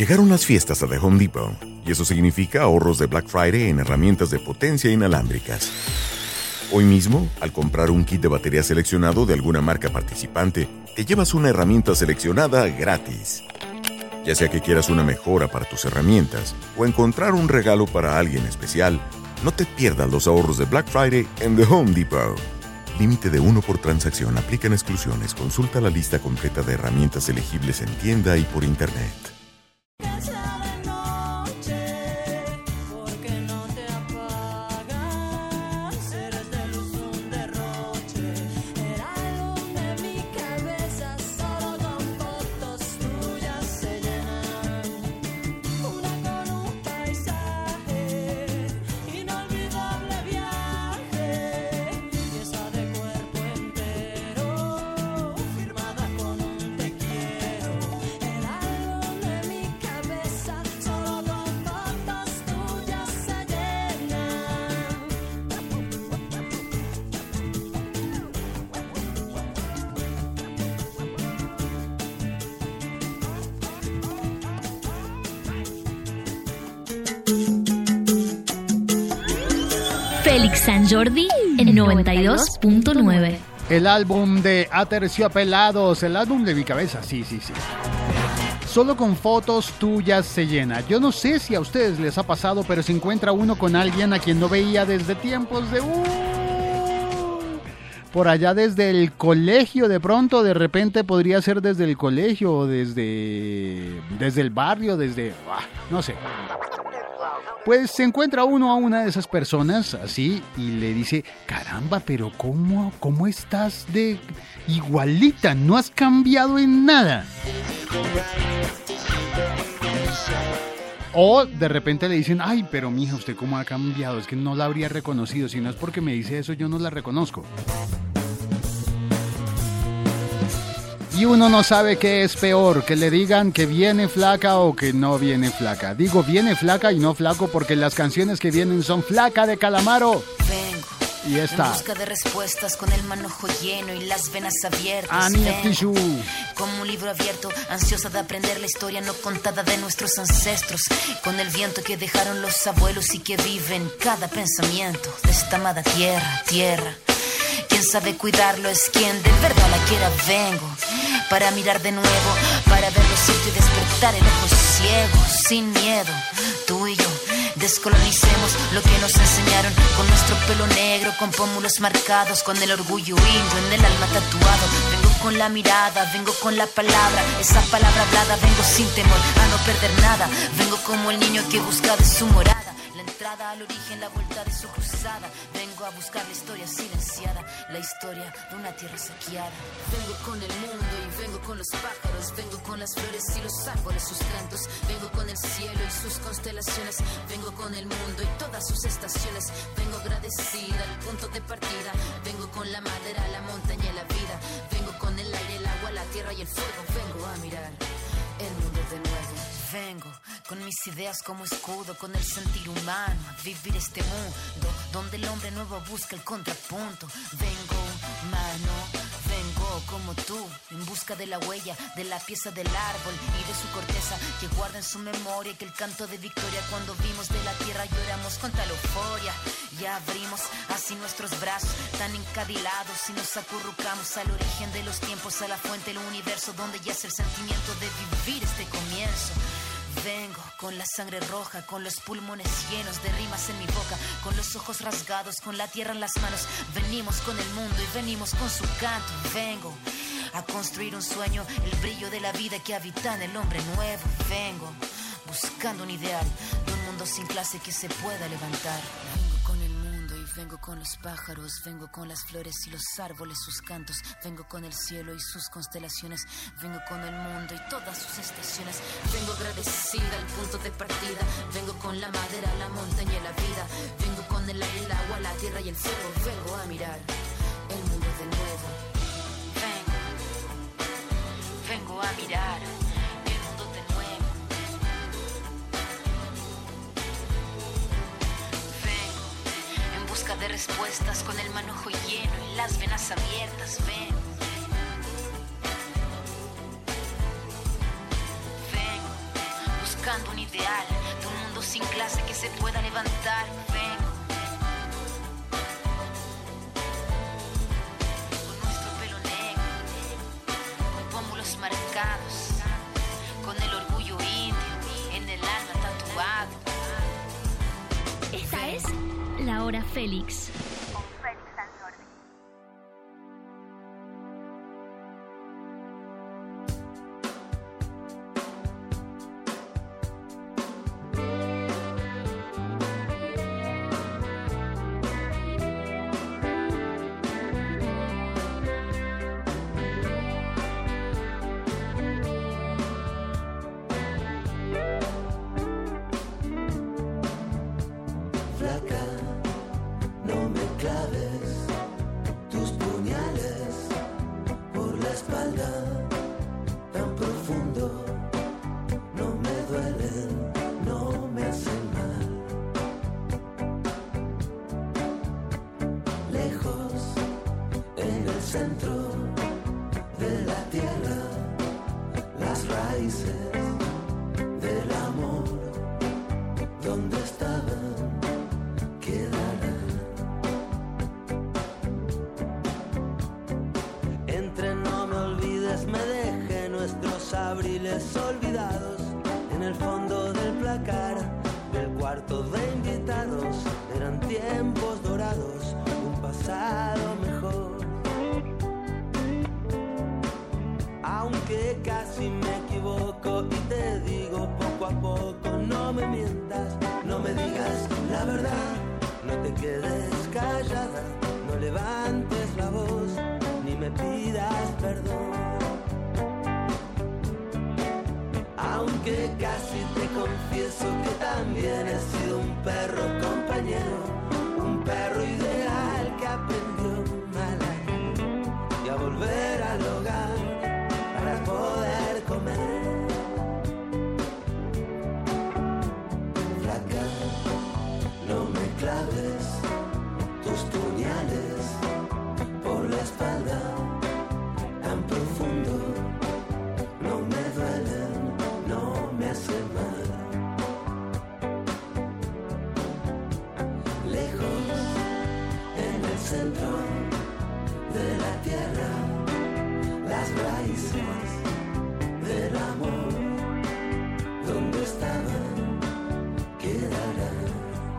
Llegaron las fiestas a The Home Depot, y eso significa ahorros de Black Friday en herramientas de potencia inalámbricas. Hoy mismo, al comprar un kit de batería seleccionado de alguna marca participante, te llevas una herramienta seleccionada gratis. Ya sea que quieras una mejora para tus herramientas o encontrar un regalo para alguien especial, no te pierdas los ahorros de Black Friday en The Home Depot. Límite de 1 por transacción. Aplican exclusiones. Consulta la lista completa de herramientas elegibles en tienda y por internet. Félix San Jordi en 92.9. El álbum de Aterciopelados, el álbum de mi cabeza, sí. Solo con fotos tuyas se llena. Yo no sé si a ustedes les ha pasado, pero se encuentra uno con alguien a quien no veía desde tiempos de... por allá desde el colegio, de pronto, de repente podría ser desde el colegio, o desde el barrio, no sé. Pues se encuentra uno a una de esas personas así y le dice, caramba, pero ¿cómo estás de igualita? No has cambiado en nada. O de repente le dicen, ay, pero mija, ¿usted cómo ha cambiado? Es que no la habría reconocido. Si no es porque me dice eso, yo no la reconozco. Y uno no sabe qué es peor, que le digan que viene flaca o que no viene flaca. Digo, viene flaca y no flaco porque las canciones que vienen son Flaca de Calamaro. Vengo. Y está. En busca de respuestas con el manojo lleno y las venas abiertas. Anietichu. Como un libro abierto, ansiosa de aprender la historia no contada de nuestros ancestros. Con el viento que dejaron los abuelos y que vive en cada pensamiento de esta amada tierra. Quien sabe cuidarlo es quien de verdad la quiera. Vengo para mirar de nuevo, para verlo cierto y despertar el ojo ciego, sin miedo. Tú y yo descolonicemos lo que nos enseñaron, con nuestro pelo negro, con pómulos marcados, con el orgullo indio en el alma tatuado. Vengo con la mirada, vengo con la palabra, esa palabra hablada. Vengo sin temor a no perder nada. Vengo como el niño que busca de su morada, la entrada al origen, la vuelta de su cruzada. Vengo a buscar la historia silenciada, la historia de una tierra saqueada. Vengo con el mundo y vengo con los pájaros. Vengo con las flores y los árboles, sus cantos. Vengo con el cielo y sus constelaciones. Vengo con el mundo y todas sus estaciones. Vengo agradecida al punto de partida. Vengo con la madera, la montaña y la vida. Vengo con el aire, el agua, la tierra y el fuego. Vengo a mirar el mundo de nuevo. Vengo con mis ideas como escudo, con el sentir humano, a vivir este mundo donde el hombre nuevo busca el contrapunto. Vengo humano, vengo como tú, en busca de la huella, de la pieza del árbol y de su corteza, que guarda en su memoria que el canto de victoria cuando vimos de la tierra lloramos con tal euforia. Ya abrimos así nuestros brazos tan encadilados y nos acurrucamos al origen de los tiempos, a la fuente del universo donde yace el sentimiento de vivir este comienzo. Vengo con la sangre roja, con los pulmones llenos de rimas en mi boca, con los ojos rasgados, con la tierra en las manos. Venimos con el mundo y venimos con su canto. Vengo a construir un sueño, el brillo de la vida que habita en el hombre nuevo. Vengo buscando un ideal de un mundo sin clase que se pueda levantar. Vengo con el mundo y vengo con los pájaros. Vengo con las flores y los árboles, sus cantos. Vengo con el cielo y sus constelaciones. Vengo con el mundo y todas sus estaciones. Vengo agradecida al punto de partida. Vengo con la madera, la montaña y la vida. Vengo con el aire, el agua, la tierra y el fuego. Vengo a mirar el mundo de nuevo. Vengo a mirar el mundo de nuevo. Vengo en busca de respuestas con el manojo lleno y las venas abiertas. Vengo buscando un ideal de un mundo sin clase que se pueda levantar. Vengo con nuestro pelo negro, con pómulos marcados, con el orgullo indio en el alma tatuado. Esta es La Hora Félix. Con Félix Sanjordi. Abriles olvidados en el fondo del placar del cuarto de invitados. Eran tiempos dorados, un pasado mejor. Aunque casi me equivoco y te digo poco a poco, no me mientas, no me digas la verdad, no te quedes callada, no levantes la voz, ni me pidas perdón. Aunque casi te confieso que también he sido un perro compañero, un perro ideal que aprendió a ladrar y a volver al hogar para poder comer. Flaca, no me claves tus puñales por la espalda tan profundo, no me duelen, no me hace mal. Lejos, en el centro de la tierra, las raíces del amor, donde estaban, quedarán.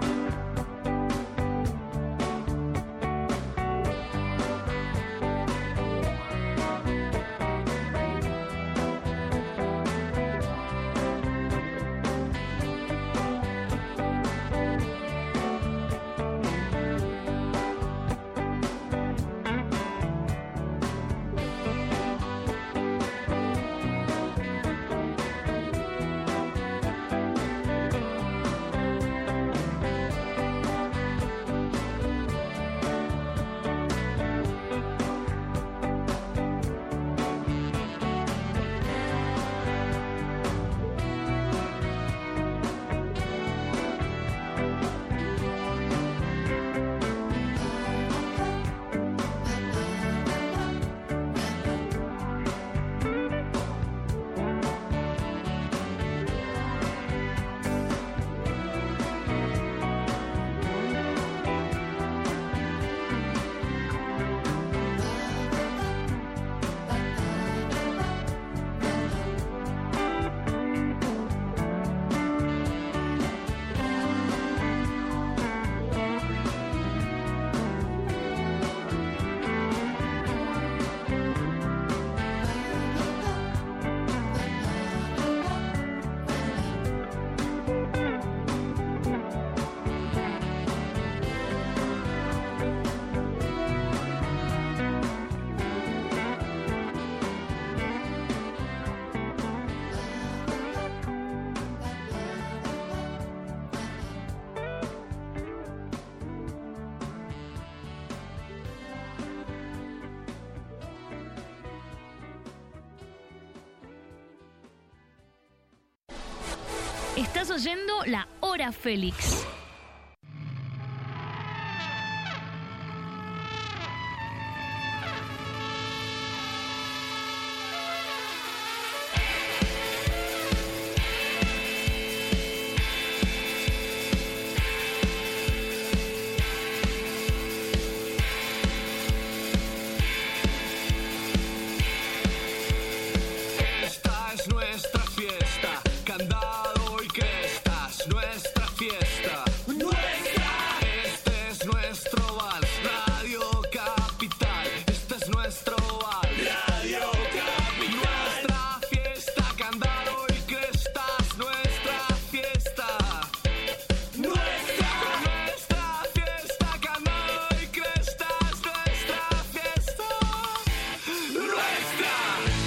Estás oyendo La Hora Félix. candado y crestas, nuestra fiesta. Este es nuestro vals, Radio Capital. Este es nuestro vals, Radio Capital. Nuestra fiesta, candado y crestas, nuestra fiesta. Nuestra fiesta, candado y crestas, nuestra fiesta. Nuestra.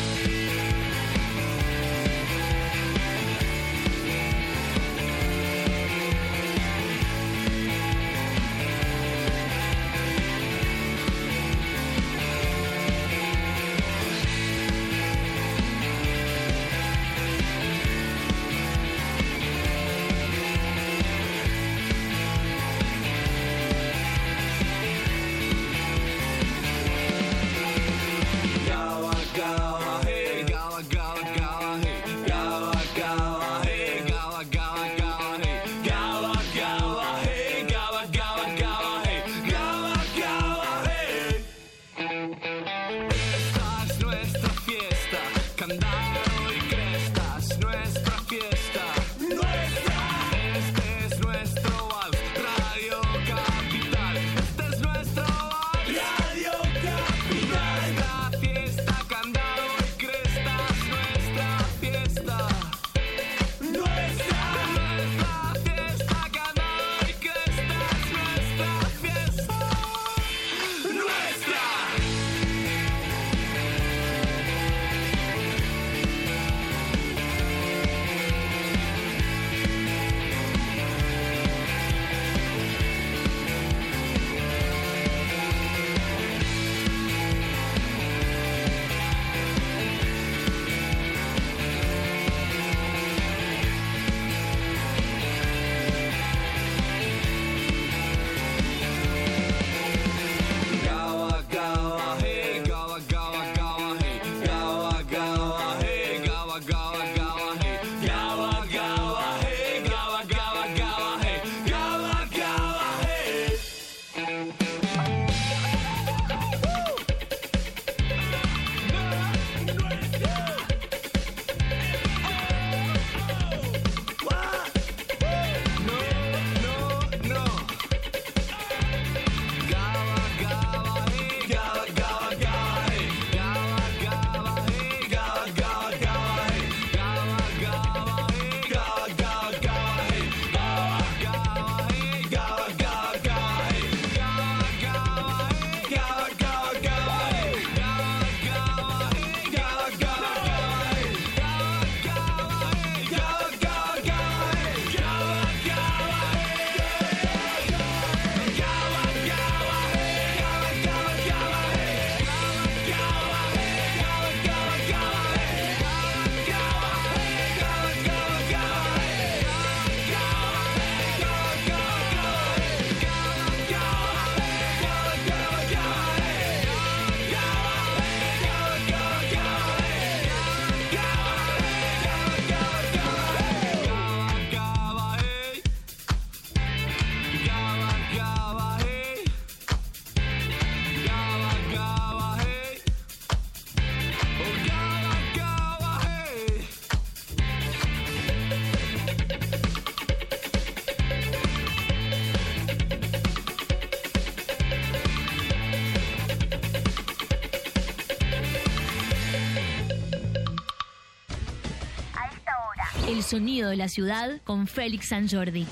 El sonido de la ciudad con Félix San Jordi.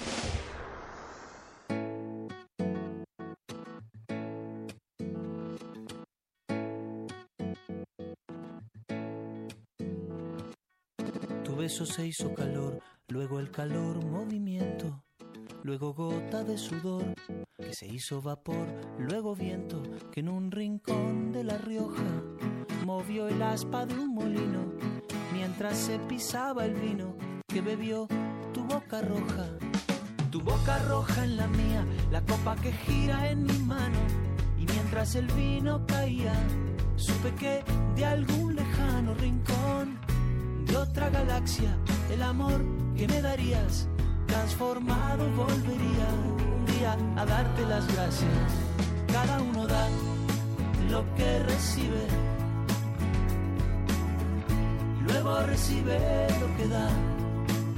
Tu beso se hizo calor, luego el calor movimiento, luego gota de sudor que se hizo vapor, luego viento que en un rincón de La Rioja movió el aspa de un molino mientras se pisaba el vino que bebió tu boca roja en la mía, la copa que gira en mi mano, y mientras el vino caía supe que de algún lejano rincón de otra galaxia el amor que me darías transformado volvería un día a darte las gracias. Cada uno da lo que recibe, luego recibe lo que da.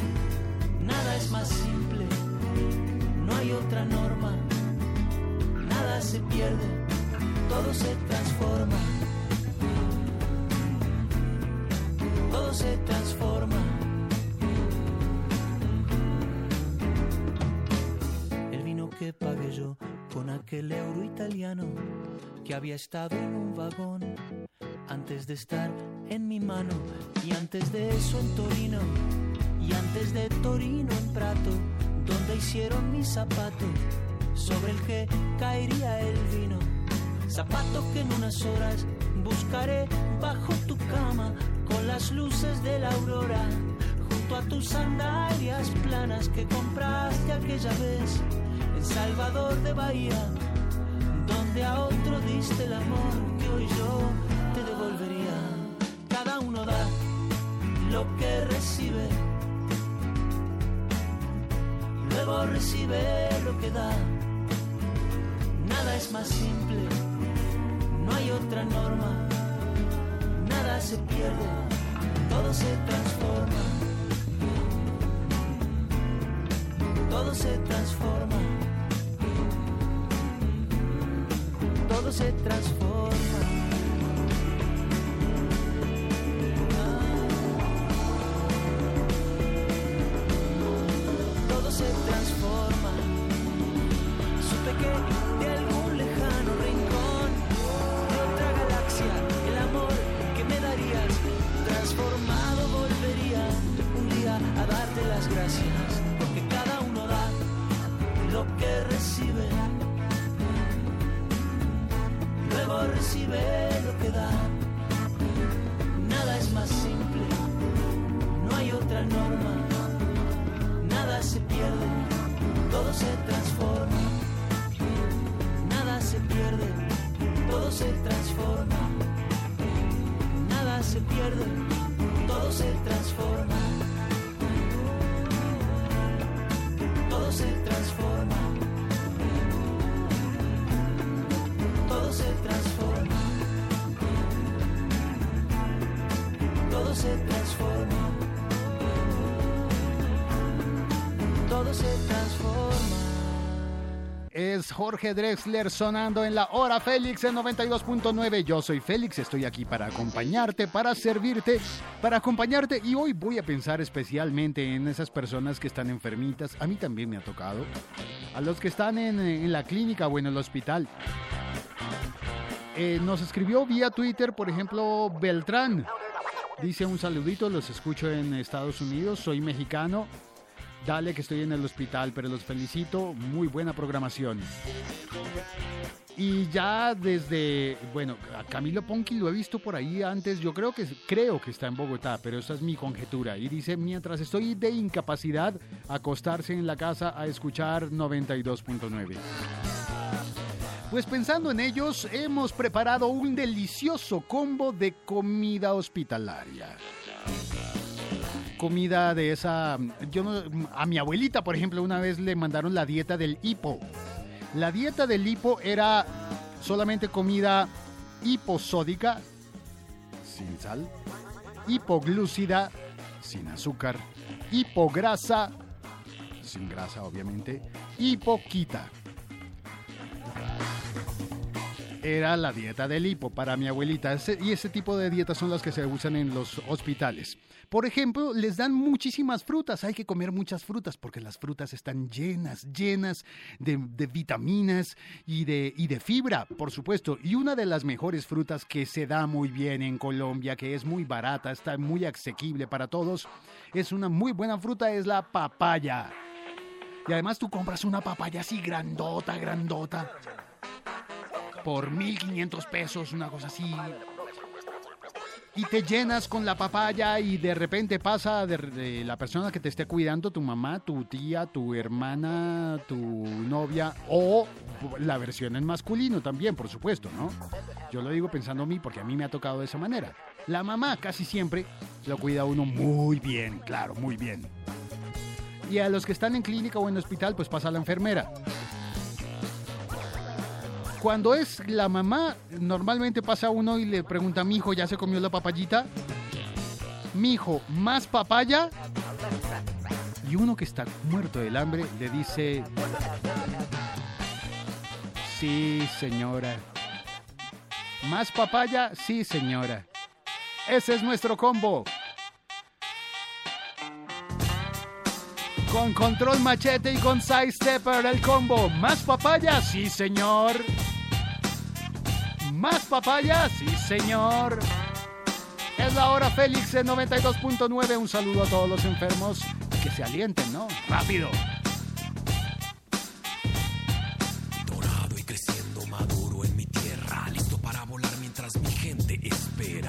otra norma. Nada se pierde, todo se transforma. Todo se transforma. El vino que pagué yo con aquel euro italiano que había estado en un vagón antes de estar en mi mano, y antes de eso en Torino, y antes de Torino en Prato, donde hicieron mi zapato sobre el que caería el vino. Zapato que en unas horas buscaré bajo tu cama con las luces de la aurora, junto a tus sandalias planas que compraste aquella vez en Salvador de Bahía, donde a otro diste el amor que hoy yo te devolvería. Cada uno da lo que recibe, luego recibe lo que da. Nada es más simple, no hay otra norma. Nada se pierde, todo se transforma. Todo se transforma. Todo se transforma. Todo se transforma. Supe que de algún lejano rincón de otra galaxia el amor que me darías transformado volvería un día a darte las gracias, porque cada uno da lo que recibe, luego recibe lo que da. Nada es más simple, no hay otra norma. Nada se pierde, todo se transforma. Nada se pierde, todo se transforma. Nada se pierde, todo se transforma. Todo se transforma. Todo se transforma. Todo se transforma. Todo se transforma. Es Jorge Drexler sonando en la Hora Félix en 92.9. Yo soy Félix, estoy aquí para acompañarte, para servirte, para acompañarte. Y hoy voy a pensar especialmente en esas personas que están enfermitas. A mí también me ha tocado. A los que están en la clínica o en el hospital. Nos escribió vía Twitter, por ejemplo, Beltrán. Dice un saludito, los escucho en Estados Unidos, soy mexicano. Dale que estoy en el hospital, pero los felicito, muy buena programación. Y ya desde, bueno, a Camilo Ponqui lo he visto por ahí antes, yo creo que está en Bogotá, pero esa es mi conjetura. Y dice, mientras estoy de incapacidad, acostarse en la casa a escuchar 92.9. Pues pensando en ellos, hemos preparado un delicioso combo de comida hospitalaria. Comida de esa... a mi abuelita, por ejemplo, una vez le mandaron la dieta del hipo. La dieta del hipo era solamente comida hiposódica, sin sal, hipoglúcida, sin azúcar, hipograsa, sin grasa obviamente, hipoquita. Era la dieta del hipo para mi abuelita. Y ese tipo de dietas son las que se usan en los hospitales. Por ejemplo, les dan muchísimas frutas. Hay que comer muchas frutas porque las frutas están llenas de vitaminas y de fibra, por supuesto. Y una de las mejores frutas que se da muy bien en Colombia, que es muy barata, está muy asequible para todos, es una muy buena fruta, es la papaya. Y además tú compras una papaya así grandota, por 1,500 pesos, una cosa así. Y te llenas con la papaya y de repente pasa de la persona que te esté cuidando, tu mamá, tu tía, tu hermana, tu novia, o la versión en masculino también, por supuesto, ¿no? Yo lo digo pensando en mí porque a mí me ha tocado de esa manera. La mamá casi siempre lo cuida a uno muy bien, claro, muy bien. Y a los que están en clínica o en hospital, pues pasa la enfermera. Cuando es la mamá, normalmente pasa uno y le pregunta, mijo, ¿ya se comió la papayita? Mijo, ¿más papaya? Y Y uno que está muerto del hambre le dice: sí, señora. ¿Más papaya? Sí, señora. Ese es nuestro combo. Con control machete y con side stepper el combo. ¿Más papaya? Sí, señor. ¿Más papaya? Sí, señor. Es la hora Félix en 92.9. Un saludo a todos los enfermos. Que se alienten, ¿no? ¡Rápido! Dorado y creciendo maduro en mi tierra, listo para volar mientras mi gente espera.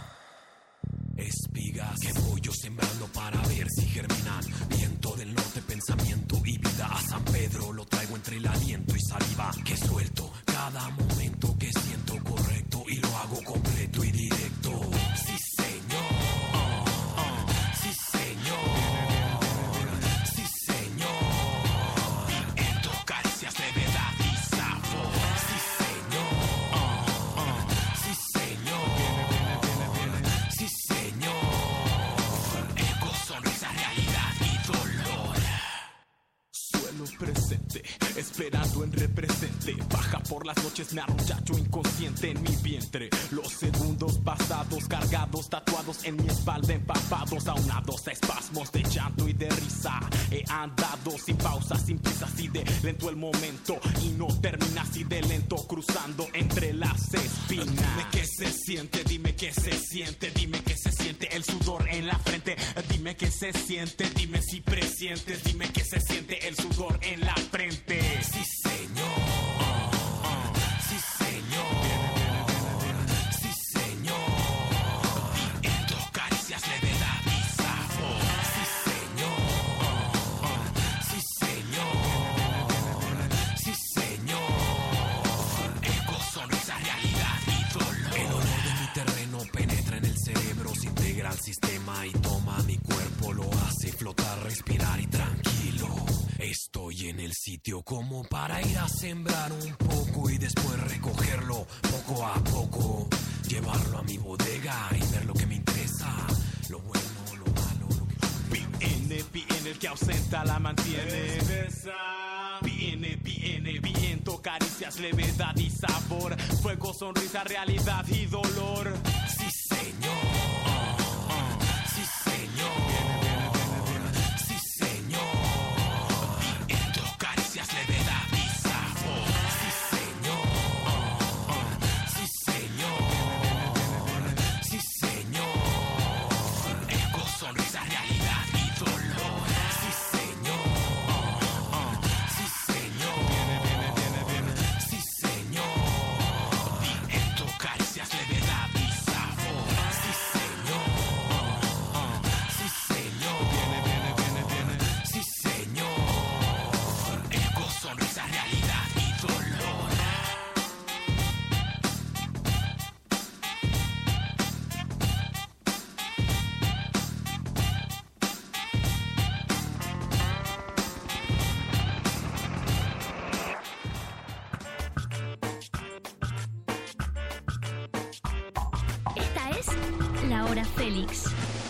Espigas que voy yo sembrando para ver si germinan. Viento del norte, pensamiento y vida. A San Pedro lo traigo entre el aliento y saliva. Que suelto cada momento que siento correcto y lo hago completo y directo. Sí, señor. Sí, señor. Sí, señor. Viento, caricias, levedad y sabor. Sí, señor. Sí, señor. Sí, señor. Ego, sonrisa, realidad y dolor. Suelo presente, esperando en represente. Baja por las noches, me arrollacho inconsciente en mi vientre. Los segundos pasados, cargados, tatuados en mi espalda, empapados, aunados a espasmos de llanto y de risa. He andado sin pausa, sin prisa, así de lento el momento. Y no termina así de lento, cruzando entre las espinas. Dime qué se siente, dime qué se siente, dime qué se siente el sudor en la frente. Dime qué se siente, dime si presientes, dime qué se siente el sudor en la frente. Sí, señor. Sí, señor. Sí, señor. Viento, caricias, levedad y sabor. Sí, señor. Sí, señor. Sí, señor. Ego, sonrisa, realidad y dolor. El olor de mi terreno penetra en el cerebro, se integra al sistema y toma mi cuerpo, lo hace flotar, respirar y tranquilo. Estoy en el sitio como para ir a sembrar un poco y después recogerlo poco a poco, llevarlo a mi bodega y ver lo que me interesa, lo bueno, lo malo, lo que... Viene, el que ausenta la mantiene. Viene, viento, caricias, levedad y sabor. Fuego, sonrisa, realidad y dolor. Sí, señor. Sí, señor. Sí, señor. Viento, caricias, levedad y sabor. Sí, señor. Sí, señor. Sí, señor. Ego, sonrisa, realidad y dolor. Sí, señor. Sí, señor. Sí, señor. Viento, caricias, levedad y sabor. Sí, señor. Sí, señor. Sí, señor. Ego, sonrisa, realidad y dolor. Esta es la hora Félix.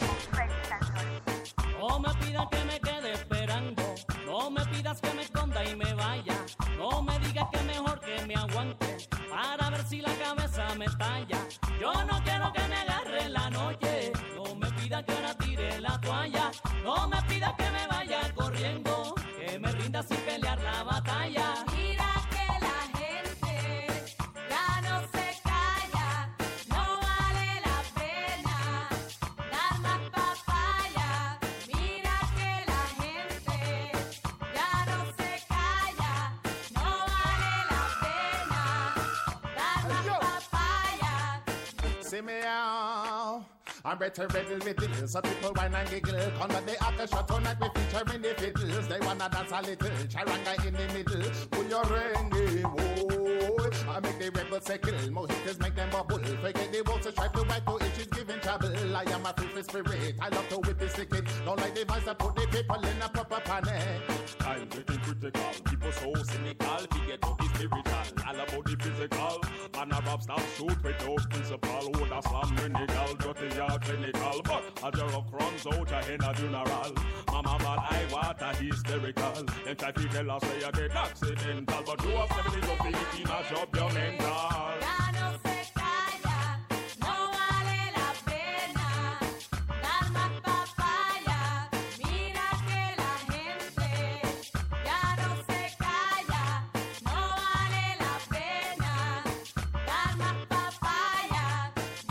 No me pidas que me quede esperando, no me pidas que me esconda y me vaya, no me digas que mejor que me aguante, para ver si la cabeza me talla. Yo no quiero que me agarre la noche, no me pidas que ahora tire la toalla, no me pidas que me vaya corriendo, que me rinda sin pelear la batalla. Mira que la gente ya no se calla, no vale la pena dar más papaya. Mira que la gente ya no se calla, no vale la pena dar más papaya. See me out. I'm better riddle with it. Some people whine and giggle. Come when they have the shot tonight, we featuring the fiddles. They wanna dance a little. Charanga in the middle. Pull your ring, whoa. I make the rebels settle. Mojitos make them bubble. Forget the walls to strive to wipe to itches giving trouble. I am a free spirit. I love to whip the sticky. Don't like the vice that put the people in a proper panic. I'm getting critical. People so cynical. Forget about the spiritual. All about the physical. Man a rap stop shoot without principle. Would a slam minigal. Dirty or clinical. But a jerk runs out a in a funeral. Mama man I want water hysterical. Then try to tell us say you get accidental, but you have 70 to 50 mash up your mental. Ya no se calla, no vale la pena dar más papaya. Mira que la gente ya no se calla, no vale la pena dar más papaya.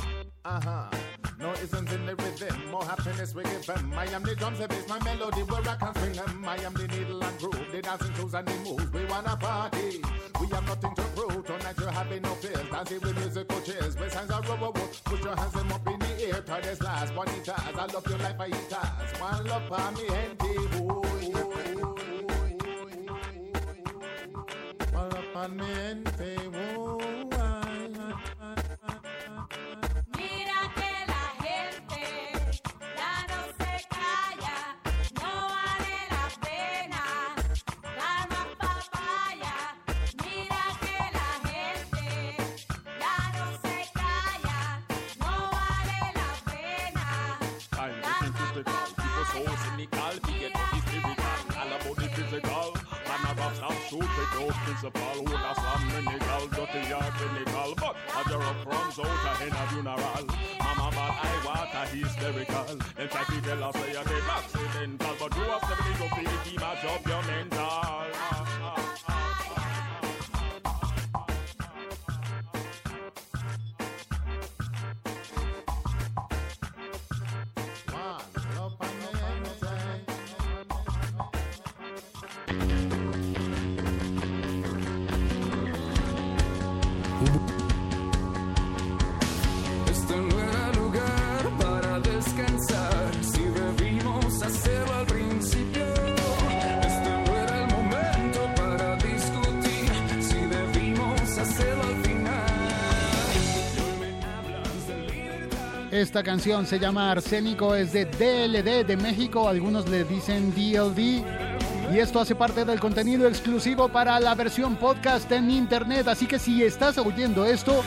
No isn't in the rhythm, more happiness we give them. I am the drums, the bass, my melody, where I can swing them. I am the needle and groove, the dancing shoes and the moves. We wanna party, we have nothing to prove. Tonight you're having no fears, dancing with musical chairs. With signs of rubber wood, put your hands them up in the air. Try this last, bonitas, I love your life, I eat us. One love for me, gente, one love for me, gente, Mira que la gente ya no se calla, no vale la pena dar más papaya. Mira que la gente ya no se calla, no vale la pena I'm dar looking más critical, people so papaya. cynical, forget what is lyrical, all about the physical. Man about stop shoot with those principal, who that's some clinical, dirty or clinical, but I draw up from out a hen a funeral. Mama but I water hysterical, then try to tell us say you get accidental, but you have 70 to 50 mash up your mental. one love for me, gente. Este no era lugar para descansar, si debimos hacerlo al principio. Este no era el momento para discutir, si debimos hacerlo al final. Hoy me hablas de libertad. Esta canción se llama Arsénico, es de DLD de México, algunos le dicen DLD. Y esto hace parte del contenido exclusivo para la versión podcast en internet. Así que si estás oyendo esto,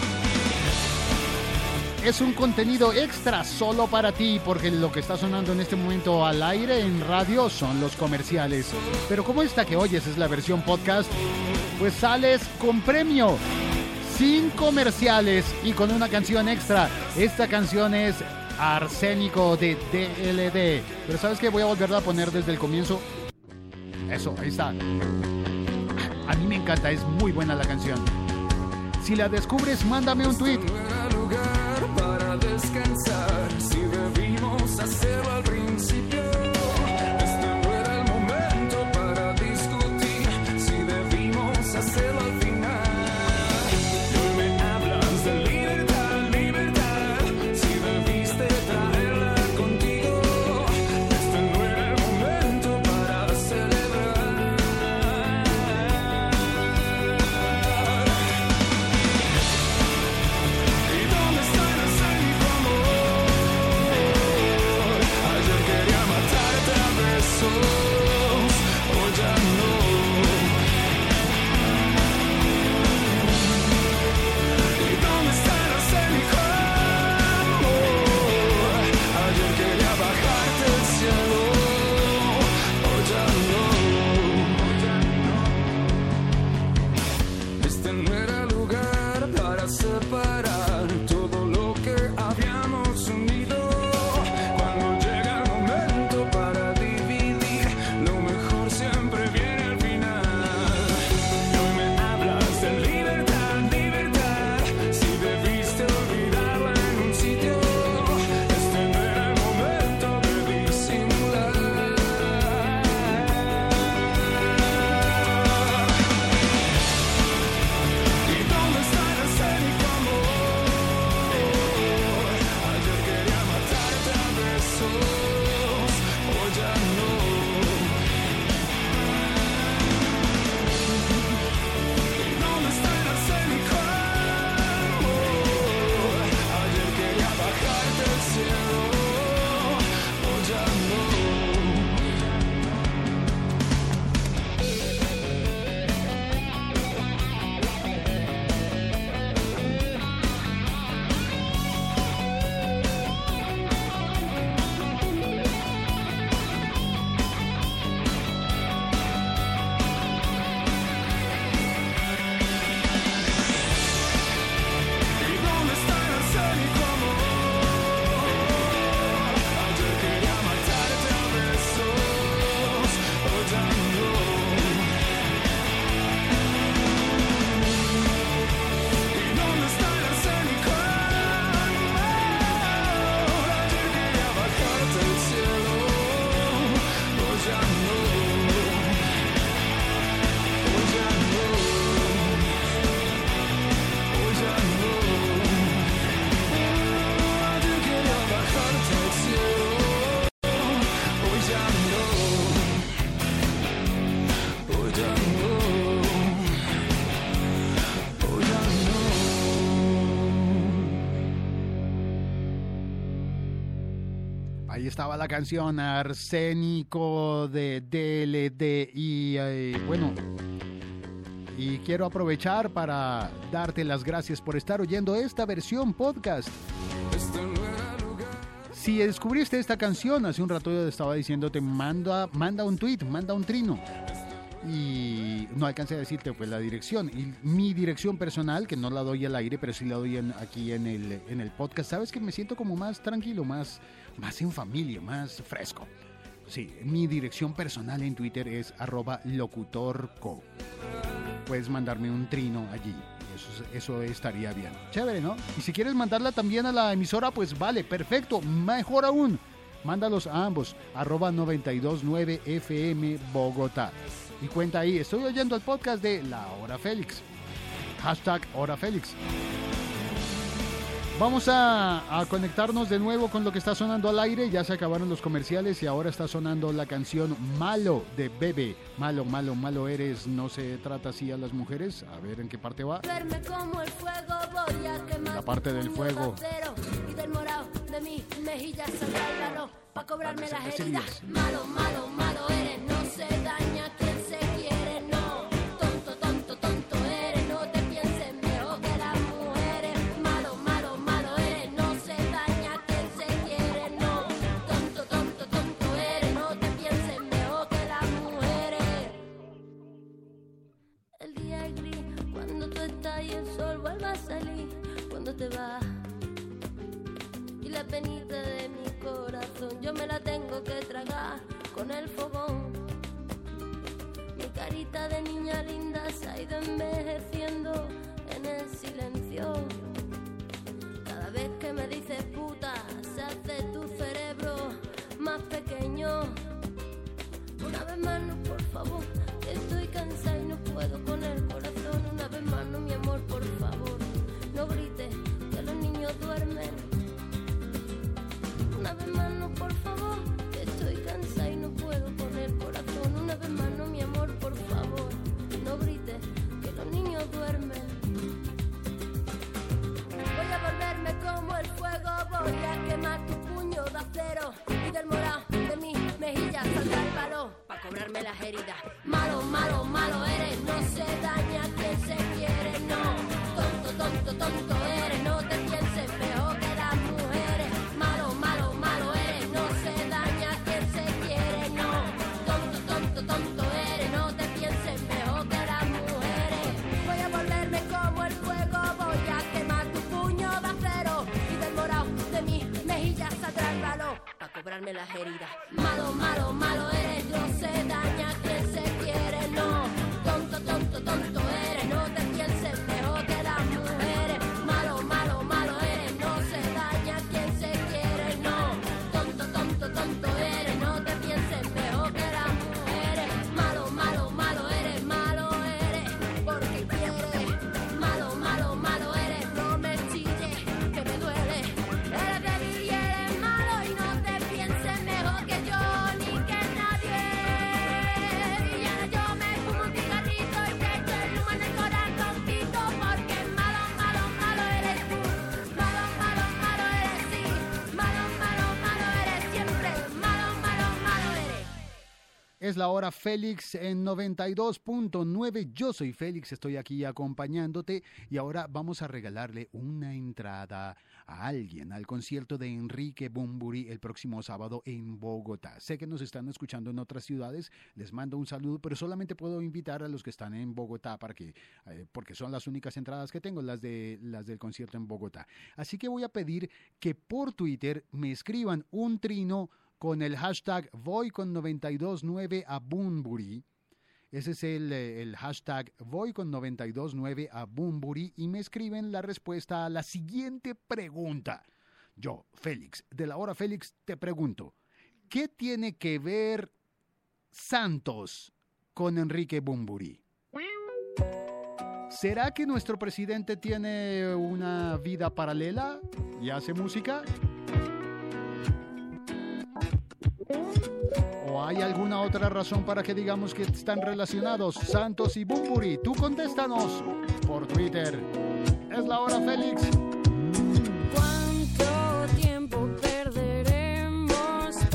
es un contenido extra solo para ti, porque lo que está sonando en este momento al aire en radio son los comerciales. Pero como esta que oyes es la versión podcast, pues sales con premio, sin comerciales y con una canción extra. Esta canción es Arsénico de DLD. Pero ¿sabes qué? Voy a volverla a poner desde el comienzo. Eso, ahí está. A mí me encanta, es muy buena la canción. Si la descubres, mándame un tweet. No era lugar para descansar, si debimos hacerlo al principio. Este no era el momento para discutir, si debimos hacerlo al final. Y hoy me hablas de libertad, libertad, si debiste traerla contigo. Este no era el momento para celebrar. ¿Y dónde está el arsénico, amor? Ayer quería matar. estaba la canción Arsénico de DLD y bueno, y quiero aprovechar para darte las gracias por estar oyendo esta versión podcast. Si descubriste esta canción, hace un rato yo estaba diciéndote manda un tweet, manda un trino. Y no alcancé a decirte pues la dirección. Y mi dirección personal, que no la doy al aire, pero sí la doy aquí en el podcast. Sabes que me siento como más tranquilo, más en familia, más fresco. Sí, mi dirección personal en Twitter es @locutorco. Puedes mandarme un trino allí. Eso estaría bien. Chévere, ¿no? Y si quieres mandarla también a la emisora, pues vale, perfecto. Mejor aún, mándalos a ambos. @929FM Bogotá. Y cuenta ahí, estoy oyendo el podcast de La Hora Félix. #Hora Félix. Vamos a conectarnos de nuevo con lo que está sonando al aire. Ya se acabaron los comerciales y ahora está sonando la canción Malo de Bebe. Malo, malo, malo eres. No se trata así a las mujeres. A ver en qué parte va. Como el fuego, voy a quemar la parte del fuego. Y del morado de mi mejilla saldrá el valor para cobrarme las heridas. Malo, malo, malo eres. No se daña quien se quiere, no. Tonto, tonto, tonto eres. No te pienses mejor que las mujeres. Malo, malo, malo eres. No se daña quien se quiere, no. Tonto, tonto, tonto eres. No te pienses mejor que las mujeres. El día es gris cuando tú estás y el sol vuelve a salir. Cuando te vas y la penita de mi corazón yo me la tengo que tragar con el fogón. Mi carita de niña linda se ha ido envejeciendo en el silencio. Cada vez que me dices puta se hace tu cerebro más pequeño. Una vez más no, por favor, que estoy cansada y no puedo con el corazón. Una vez más no, mi amor, por favor, no grites que los niños duermen. Una vez más no, por favor, que estoy cansada y no puedo con el corazón. Una vez más no, mi amor, por favor, no grites que los niños duermen. Voy a volverme como el fuego, voy a quemar tu puño de acero y del morado de mis mejillas saldrá el valor para cobrarme las heridas. Malo, malo, malo eres, no se daña quien se quiere, no. Tonto, tonto, tonto eres, no te pienses mejor que las mujeres. Malo, malo, malo eres, no se daña quien se quiere, no. Tonto, tonto, tonto eres, no te pienses mejor que las mujeres. Voy a volverme como el fuego, voy a quemar tu puño de acero y del morado de mis mejillas saldrá el valor para cobrarme las heridas. Malo, malo, malo eres, no se daña quien se quiere, no. Tonto, tonto, tonto eres, no te pienses mejor que las mujeres. Malo, malo, malo eres, no se daña quien se quiere, no. Tonto, tonto, tonto eres, no te pienses mejor que las mujeres. Malo, malo, malo eres, porque quieres. Malo, malo, malo eres, no me chilles, que me duele. Eres débil y eres malo y no te pienses mejor que yo ni que nadie. Y ahora yo me fumo un cigarrito y te echo el humo en el corazoncito, porque malo, malo, malo eres tú. Malo, malo, malo eres sí. Malo, malo, malo eres siempre. Malo, malo, malo eres. Es la hora Félix en 92.9. Yo soy Félix, estoy aquí acompañándote y ahora vamos a regalarle una entrada a alguien al concierto de Enrique Bunbury el próximo sábado en Bogotá. Sé que nos están escuchando en otras ciudades, les mando un saludo, pero solamente puedo invitar a los que están en Bogotá porque son las únicas entradas que tengo, las del concierto en Bogotá. Así que voy a pedir que por Twitter me escriban un trino con el hashtag voy con 929 a Bunbury. Ese es el hashtag voy con 929 a Bunbury y me escriben la respuesta a la siguiente pregunta. Yo, Félix, de la hora Félix, te pregunto, ¿qué tiene que ver Santos con Enrique Bunbury? ¿Será que nuestro presidente tiene una vida paralela y hace música? ¿O hay alguna otra razón para que digamos que están relacionados Santos y Bunbury? Tú contéstanos por Twitter. Es la hora Félix. ¿Cuánto tiempo perderemos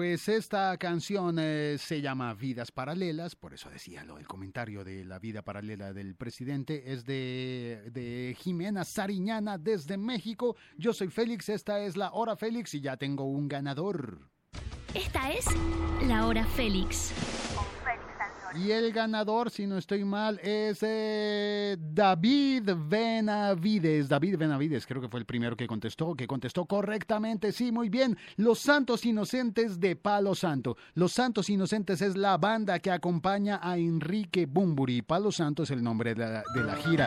Pues esta canción se llama Vidas Paralelas, por eso decía el comentario de la vida paralela del presidente, es de Jimena Sariñana desde México. Yo soy Félix, esta es la Hora Félix y ya tengo un ganador. Esta es la Hora Félix. Y el ganador, si no estoy mal, es David Benavides. David Benavides, creo que fue el primero que contestó correctamente. Sí, muy bien. Los Santos Inocentes de Palo Santo. Los Santos Inocentes es la banda que acompaña a Enrique Bunbury. Palo Santo es el nombre de la gira.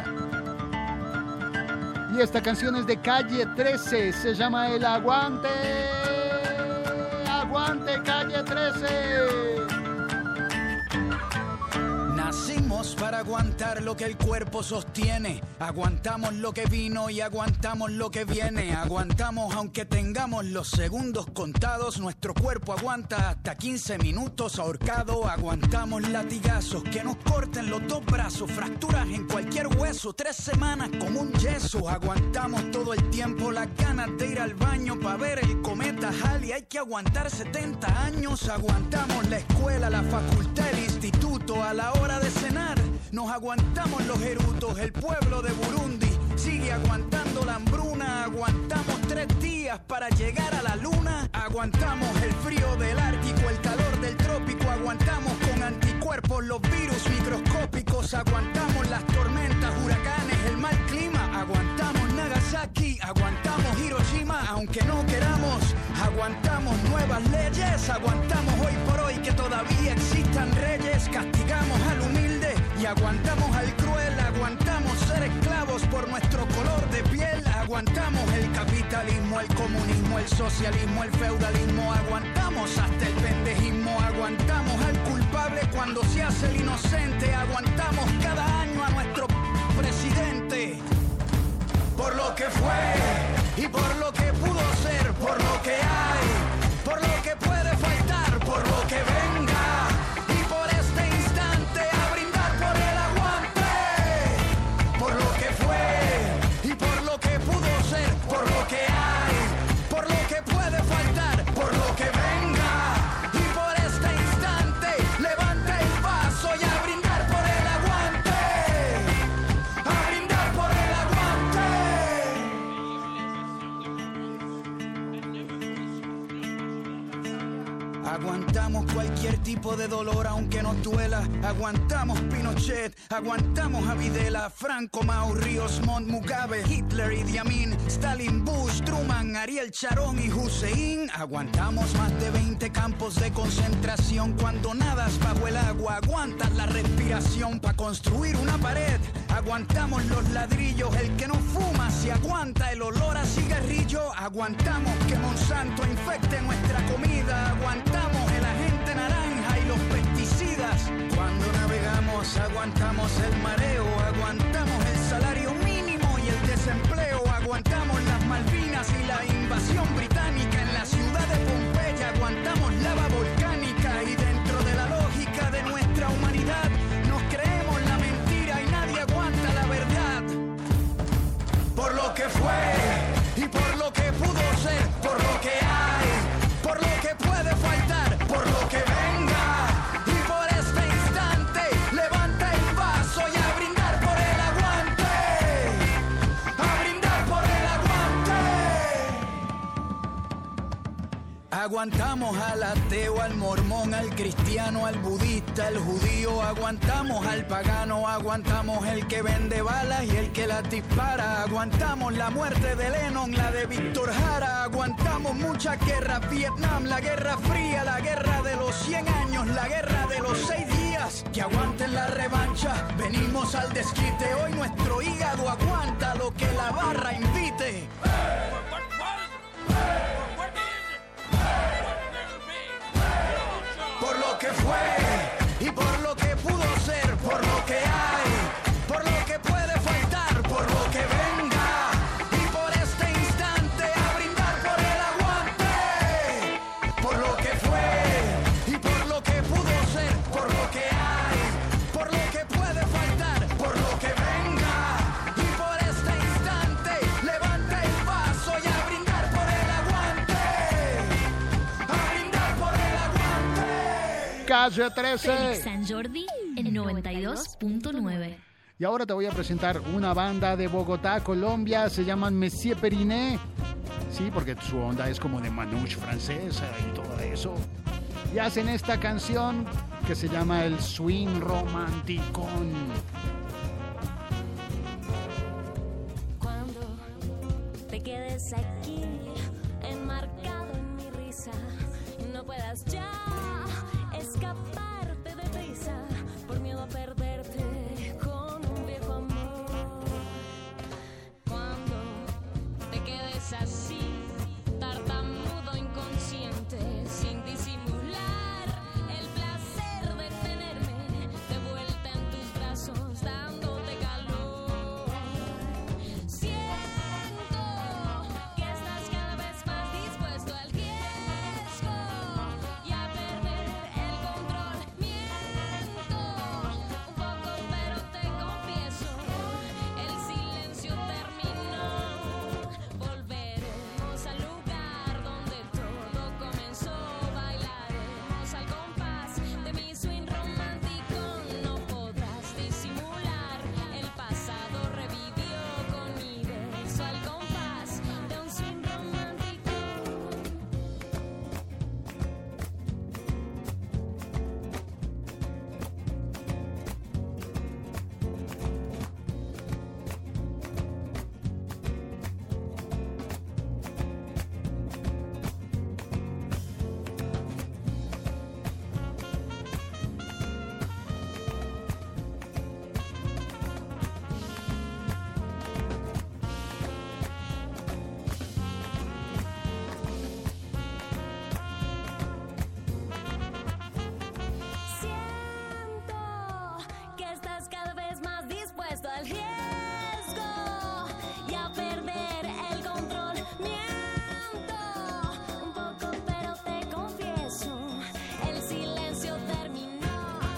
Y esta canción es de Calle 13. Se llama El Aguante. Aguante, Calle 13. Nacimos para aguantar lo que el cuerpo sostiene. Aguantamos lo que vino y aguantamos lo que viene. Aguantamos aunque tengamos los segundos contados. Nuestro cuerpo aguanta hasta 15 minutos ahorcado. Aguantamos latigazos que nos corten los dos brazos. Fracturas en cualquier hueso. 3 semanas como un yeso. Aguantamos todo el tiempo las ganas de ir al baño para ver el cometa Halley. Hay que aguantar 70 años. Aguantamos la escuela, la facultad, el instituto. A la hora de cenar nos aguantamos los erutos. El pueblo de Burundi sigue aguantando la hambruna. Aguantamos 3 días para llegar a la luna. Aguantamos el frío del Ártico, el calor del trópico. Aguantamos con anticuerpos los virus microscópicos. Aguantamos las tormentas, huracanes, el mal clima. Aguantamos Nagasaki, aguantamos Hiroshima, aunque no queramos. Aguantamos nuevas leyes. Aguantamos hoy por hoy que todavía existan reyes. Castigamos al humilde y aguantamos al cruel. Aguantamos ser esclavos por nuestro color de piel. Aguantamos el capitalismo, el comunismo, el socialismo, el feudalismo. Aguantamos hasta el pendejismo. Aguantamos al culpable cuando se hace el inocente. Aguantamos cada año a nuestro presidente. Por lo que fue y por lo que pudo ser, por lo que hay, por lo que puede faltar, por lo que venga. Y por este instante a brindar por el aguante. Por lo que fue y por lo que pudo ser, por lo que hay, por lo que puede faltar, por lo que venga. Y por este instante levanta el vaso y a brindar por el aguante. A brindar por el aguante. Aguantamos cualquier tipo de dolor aunque nos duela. Aguantamos Pinochet, aguantamos a Videla, Franco, Mao, Ríos Montt, Mugabe, Hitler, Idi Amin, Stalin, Bush, Truman, Ariel Sharon y Hussein. Aguantamos más de 20 campos de concentración. Cuando nadas bajo el agua aguantas la respiración para construir una pared. Aguantamos los ladrillos, el que no fuma si aguanta el olor a cigarrillo. Aguantamos que Monsanto infecte nuestra comida. Aguantamos el agente naranja y los pesticidas. Cuando navegamos aguantamos el mareo. Aguantamos el salario mínimo y el desempleo. Aguantamos las Malvinas y la invasión británica en la ciudad de Pompeya. Aguantamos lava volcánica y dentro de la lógica de nuestra humanidad nos creemos la mentira y nadie aguanta la verdad. Por lo que fue y por lo que pudo ser, por lo que hay, por lo que puede faltar, por lo que venga. Y por este instante levanta el vaso y a brindar por el aguante. A brindar por el aguante. Aguantamos al ateo, al mormón, al cristiano, al budista, al judío. Aguantamos al pagano, aguantamos el que vende balas y el que las dispara. Aguantamos la muerte de Lennon, la de Víctor Jara. Aguantamos muchas guerras, Vietnam, la Guerra Fría, la guerra de los 100 años, la guerra de los 6 días. Que aguanten la revancha, venimos al desquite. Hoy nuestro hígado aguanta lo que la barra invite. Por lo que fue y por lo que pudo ser, por lo que hay, por lo que puede faltar, por lo que venga. Y por este instante a brindar por el aguante. Por lo que fue y por lo que pudo ser, por lo que hay, por lo que puede faltar, por lo que venga. Y por Calle 13. Félix San Jordi en 92.9. Y ahora te voy a presentar una banda de Bogotá, Colombia. Se llaman Monsieur Periné. Sí, porque su onda es como de manouche francesa y todo eso. Y hacen esta canción que se llama El Swing Romanticón. Cuando te quedes aquí, enmarcado en mi risa, y no puedas ya escaparte de prisa, por miedo a perderte con un viejo amor. Cuando te quedes así, tartamudo, inconsciente, sin disimular el placer de tenerme de vuelta en tus brazos, dándote calor. Siento que estás cada vez más dispuesto al riesgo y a perder el control. Miento un poco, pero te confieso, el silencio terminó. Volveremos al lugar donde todo comenzó. Bailaremos al compás de mi swing romántico. No podrás disimular, el pasado revivió con mi beso al compás de un swing romántico. Siento que estás cada vez más dispuesto al riesgo y a perder el control. Miento un poco, pero te confieso, el silencio terminó.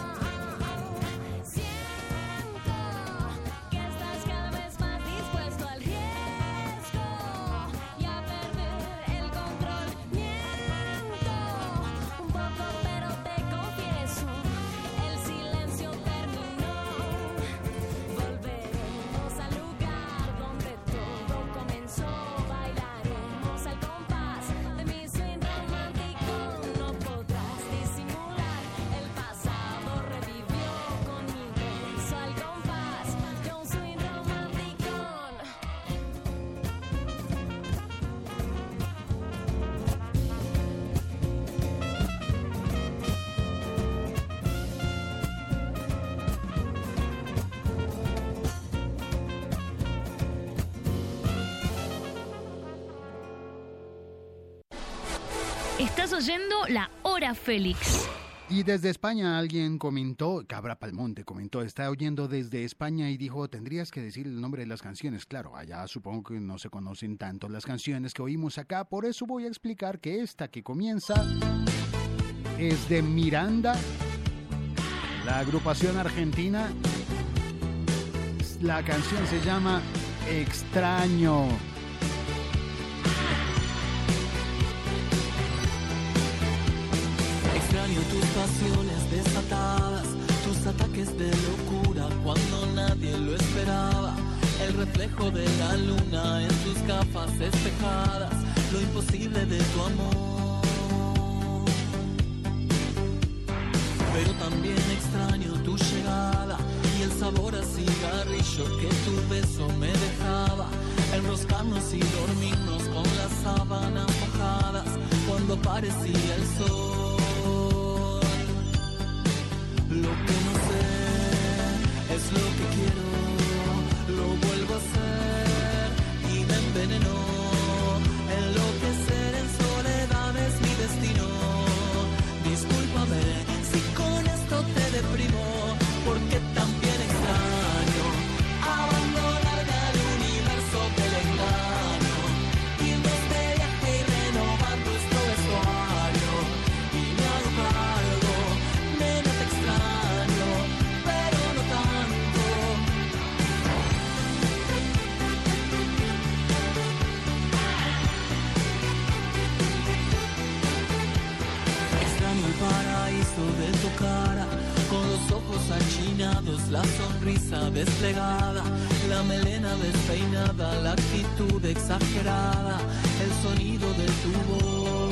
Siento que estás cada vez más dispuesto al riesgo y a perder el control. Miento un poco, pero te confieso, el silencio terminó. Volveremos al lugar donde todo comenzó. Bailaremos al compás de mi swing romántico. No podrás disimular, el pasado revivió con mi beso al compás de un swing romántico. Estás oyendo La Hora Félix. Y desde España alguien comentó, Cabra Palmonte comentó, está oyendo desde España y dijo, tendrías que decir el nombre de las canciones. Claro, allá supongo que no se conocen tanto las canciones que oímos acá, por eso voy a explicar que esta que comienza es de Miranda, la agrupación argentina. La canción se llama Extraño. Extraño tus pasiones desatadas, tus ataques de locura cuando nadie lo esperaba. El reflejo de la luna en tus gafas despejadas, lo imposible de tu amor. Pero también extraño tu llegada y el sabor a cigarrillo que tu beso me dejaba. Enroscarnos y dormirnos con las sábanas mojadas cuando parecía el sol. Lo que no sé es lo que quiero, lo vuelvo a hacer y me envenenó. Enloquecer en soledad es mi destino. Discúlpame si con esto te deprimo, porque también extraño abandonarme al universo del engaño, irnos de viaje y renovar nuestro vestuario. Y me hago cargo, nena, te extraño, pero no tanto. sonrisa desplegada, la melena despeinada, la actitud exagerada, el sonido de tu voz.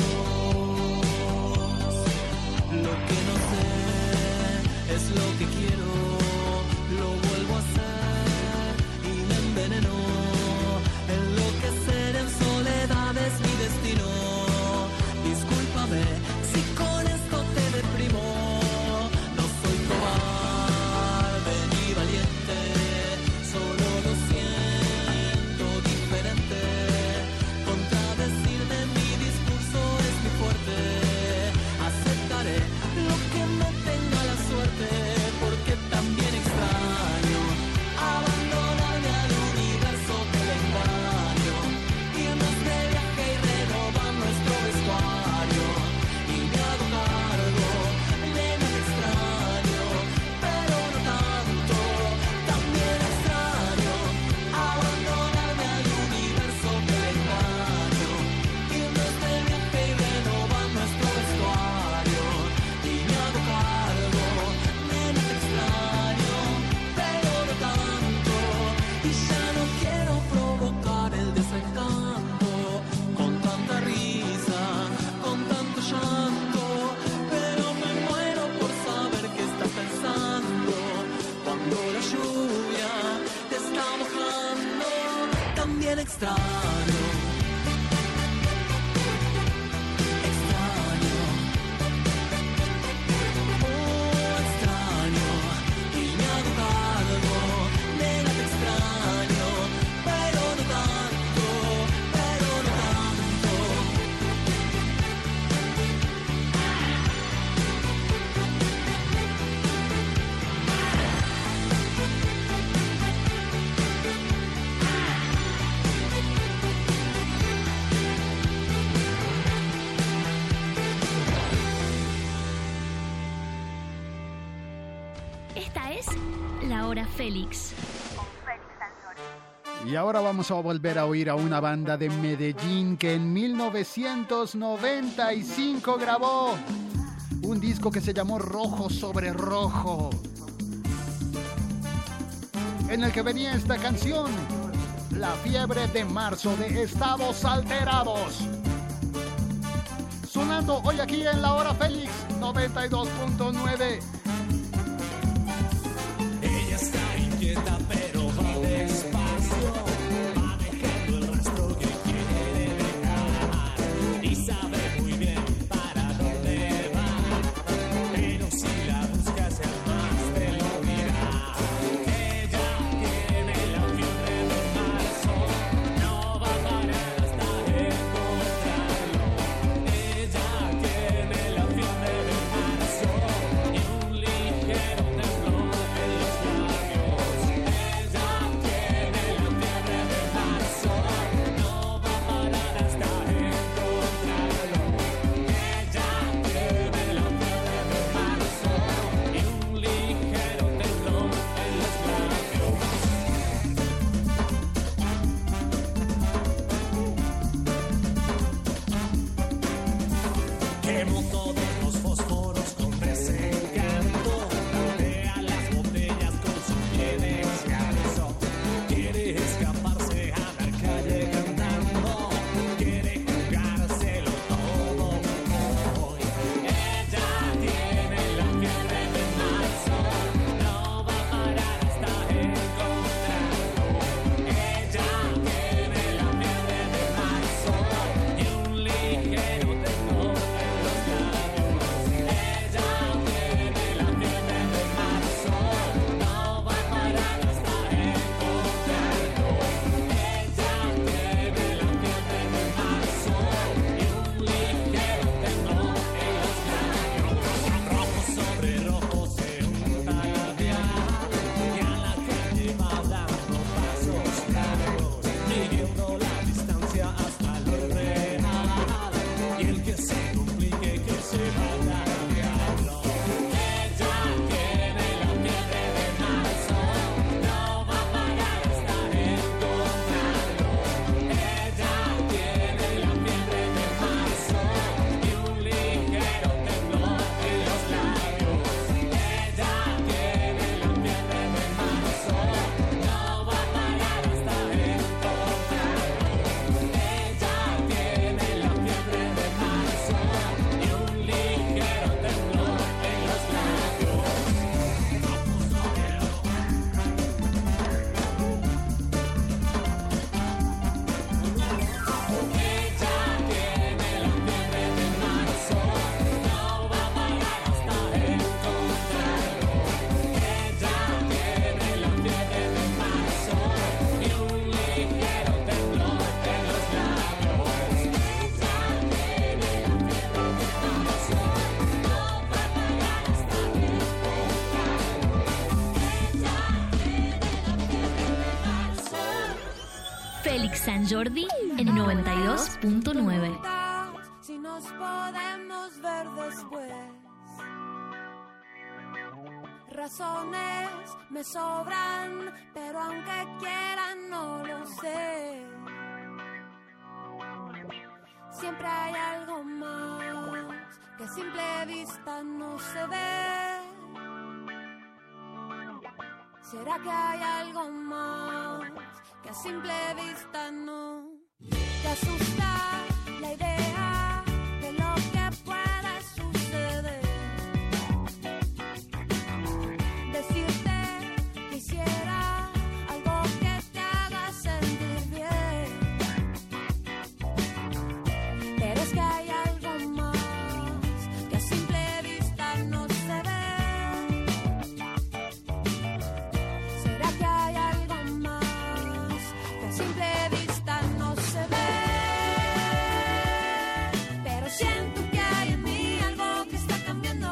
Lo que no sé es lo que quiero, lo vuelvo a hacer y me enveneno. Enloquecer en soledad es mi destino. Discúlpame si con esto te deprimo. No soy cobarde ni valiente, solo lo siento diferente. Contradecirme en mi discurso es mi fuerte. Aceptaré lo que me tenga la suerte, porque también extraño abandonarme al universo del engaño, irnos de viaje y renovar nuestro vestuario. Y me hago cargo, nena, te extraño, pero no tanto. También extraño abandonarme al universo del engaño, irnos de viaje y renovar nuestro vestuario. Y me hago cargo, nena, te extraño, pero no tanto. Y ya no quiero provocar el desencanto con tanta risa, con tanto llanto, pero me muero por saber qué estás pensando cuando la lluvia te está mojando. También extraño, extraño, y me hago cargo, nena, te extraño, pero no tanto, pero no tanto. Esta es La Hora Félix. Y ahora vamos a volver a oír a una banda de Medellín que en 1995 grabó un disco que se llamó Rojo sobre Rojo, en el que venía esta canción, La Fiebre de Marzo, de Estados Alterados, sonando hoy aquí en La Hora Félix 92.9. Ella está inquieta pero va despacio, va dejando el rastro que quiere dejar y sabe muy bien para dónde va, pero si la buscas el más te lo dirá. Ella tiene la fiebre de marzo, no va a parar hasta encontrarlo. Ella tiene la fiebre de marzo y un Félix San Jordi en 92.9. Si nos podemos ver después. Razones me sobran, pero aunque quieran no lo sé. Siempre hay algo más que a simple vista no se ve. ¿Será que hay algo más que a simple vista no te asusta la idea de lo que puede suceder? Decirte quisiera algo que te haga sentir bien, pero es que hay algo más que a simple vista no se ve. ¿Será que hay algo más que a simple vista no se ve? Pero siento que hay en mí algo que está cambiando.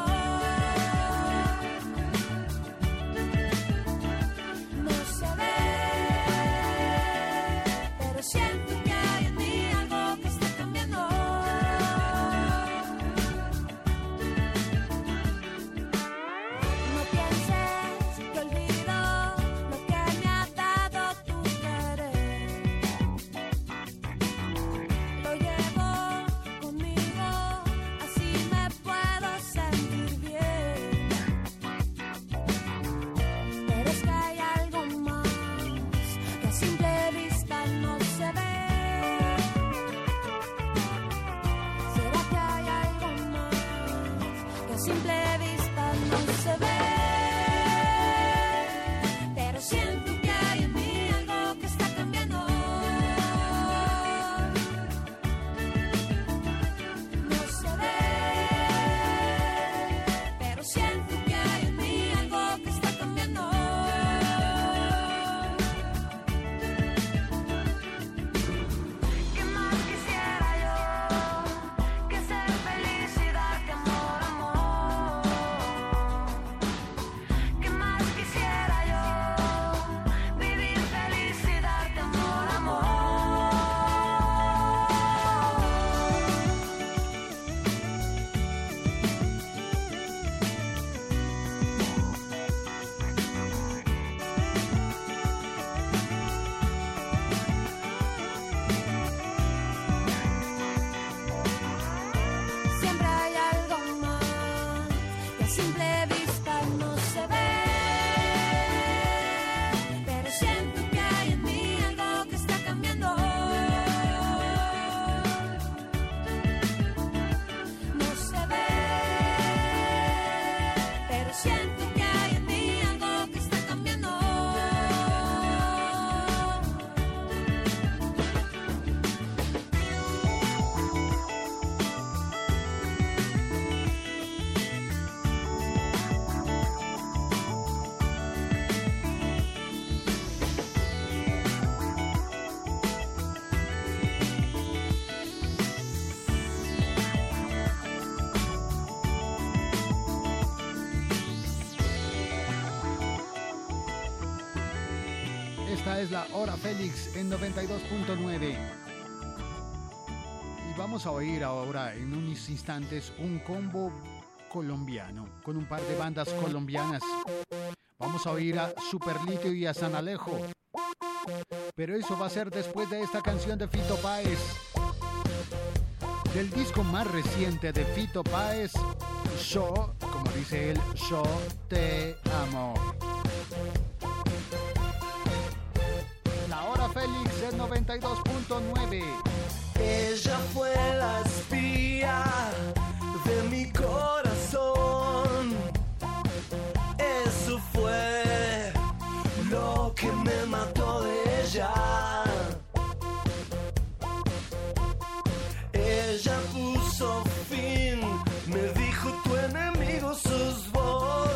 No se ve, pero siento que hay en mí algo que está cambiando. No pienses que olvido lo que me ha dado tu querer. Lo llevo conmigo, así me puedo sentir bien. Pero es que hay algo más que a simple vista no se ve. ¿Será que hay algo más que a simple vista no se ve? Pero siento que hay en mí algo que está cambiando. No se ve, pero siento que hay en mí algo que está cambiando. ¿Qué más quisiera yo que ser feliz y darte amor, amor? ¿Qué más quisiera yo vivir feliz y darte amor, amor? Siempre hay algo más que a simple vista no se ve. Pero siento que hay en mí algo que está cambiando. No se ve, pero siento que hay en mí algo que está cambiando. Esta es la Hora Félix en 92.9. Y vamos a oír ahora en unos instantes un combo colombiano con un par de bandas colombianas. Vamos a oír a Superlitio y a San Alejo. Pero eso va a ser después de esta canción de Fito Páez. Del disco más reciente de Fito Páez, Yo, como dice él, Yo te amo. La Hora Félix en 92.9. Ella fue la espía de mi corazón. Eso fue lo que me mató de ella. Ella puso fin, me dijo tu enemigo sos vos.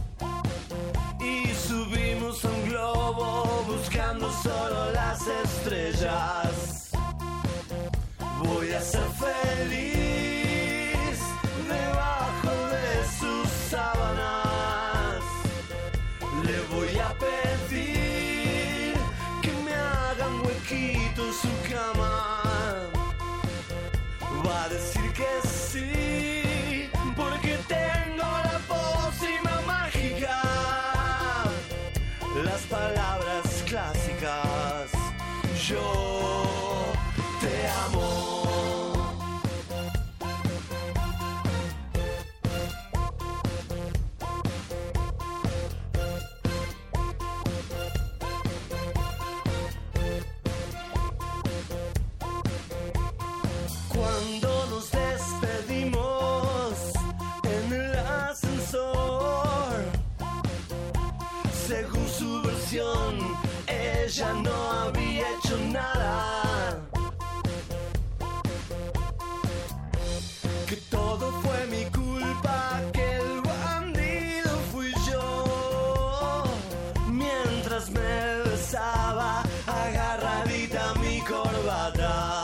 Y subimos a un globo buscando solo las estrellas. Voy a ser feliz debajo de sus sábanas. Le voy a pedir que me hagan huequito Yo te amo. Cuando nos despedimos en el ascensor, según su versión, ella no había hecho nada, que todo fue mi culpa, que el bandido fui yo, mientras me besaba agarradita mi corbata.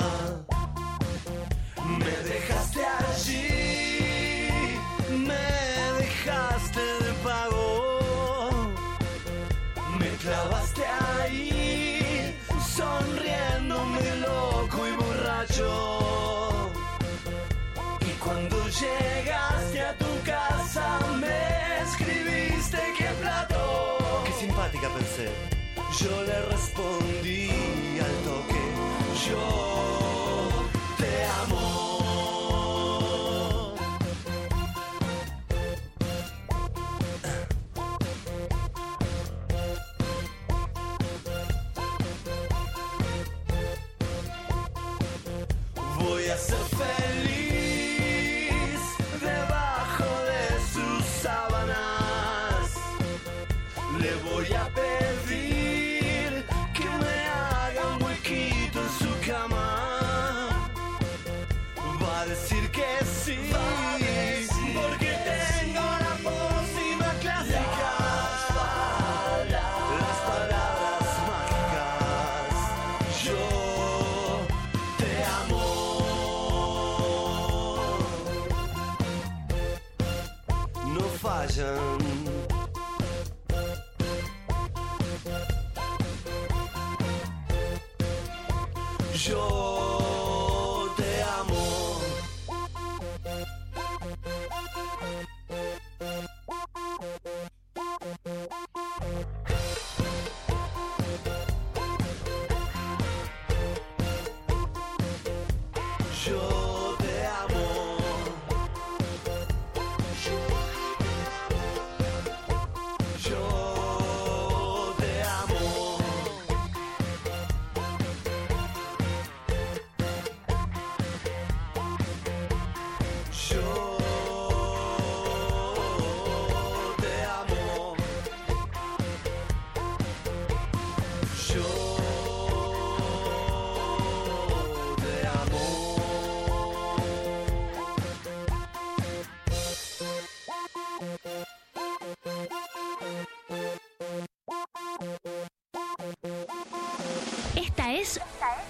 Me dejaste allí, me dejaste de pago, me clavaste ahí, sonriéndome loco y borracho. Y cuando llegaste a tu casa me escribiste que plató. Qué simpática pensé, yo le respondí al toque, yo te amo. Voy a ser feliz debajo de sus sábanas. Le voy a pedir que me haga un huequito en su cama. Va a decir que sí, porque tengo la pócima clásica, las palabras mágicas. Yo te amo. No fallan. Yo te amo. Yo te amo. Yo te amo. Yo te amo. Yo te amo. Esta es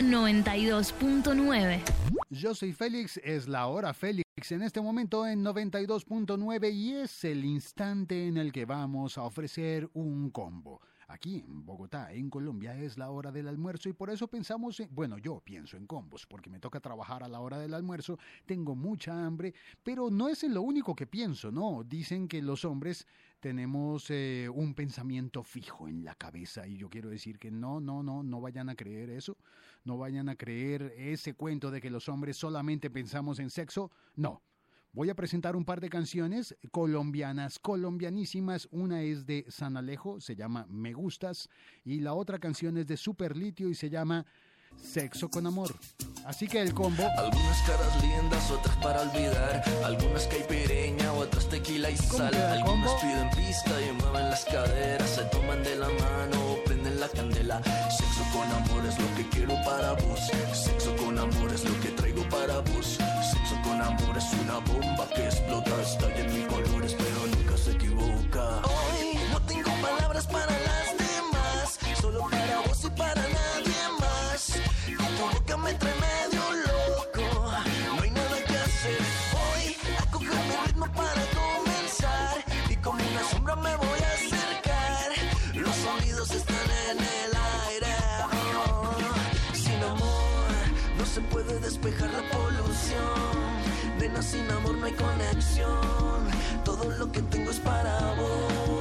92.9. Yo soy Félix, es la hora Félix en este momento en 92.9 y es el instante en el que vamos a ofrecer un combo. Aquí en Bogotá, en Colombia, es la hora del almuerzo y por eso pensamos yo pienso en combos, porque me toca trabajar a la hora del almuerzo, tengo mucha hambre, pero no es en lo único que pienso, no. Dicen que los hombres tenemos un pensamiento fijo en la cabeza y yo quiero decir que no vayan a creer eso, no vayan a creer ese cuento de que los hombres solamente pensamos en sexo, no. Voy a presentar un par de canciones colombianas, colombianísimas. Una es de San Alejo, se llama Me Gustas, y la otra canción es de Superlitio y se llama Sexo con Amor. Así que el combo. Algunas caras lindas, otras para olvidar. Algunas caipireña, otras tequila y sal. Algunas piden pista y mueven las caderas. Se toman de la mano o prenden la candela. Sexo con amor es lo que quiero para vos. Sexo con amor es lo que traigo para vos. Sexo con amor es una bomba que explota. Está en mil colores pero nunca se equivoca. Hoy no tengo palabras para las demás, solo para vos y para nadie más. Tu boca me trae medio loco, no hay nada que hacer. Voy a coger mi ritmo para comenzar y como una sombra me voy a acercar. Los sonidos están en el aire. Sin amor no se puede despejar la polución. Nena, sin amor no hay conexión. Todo lo que tengo es para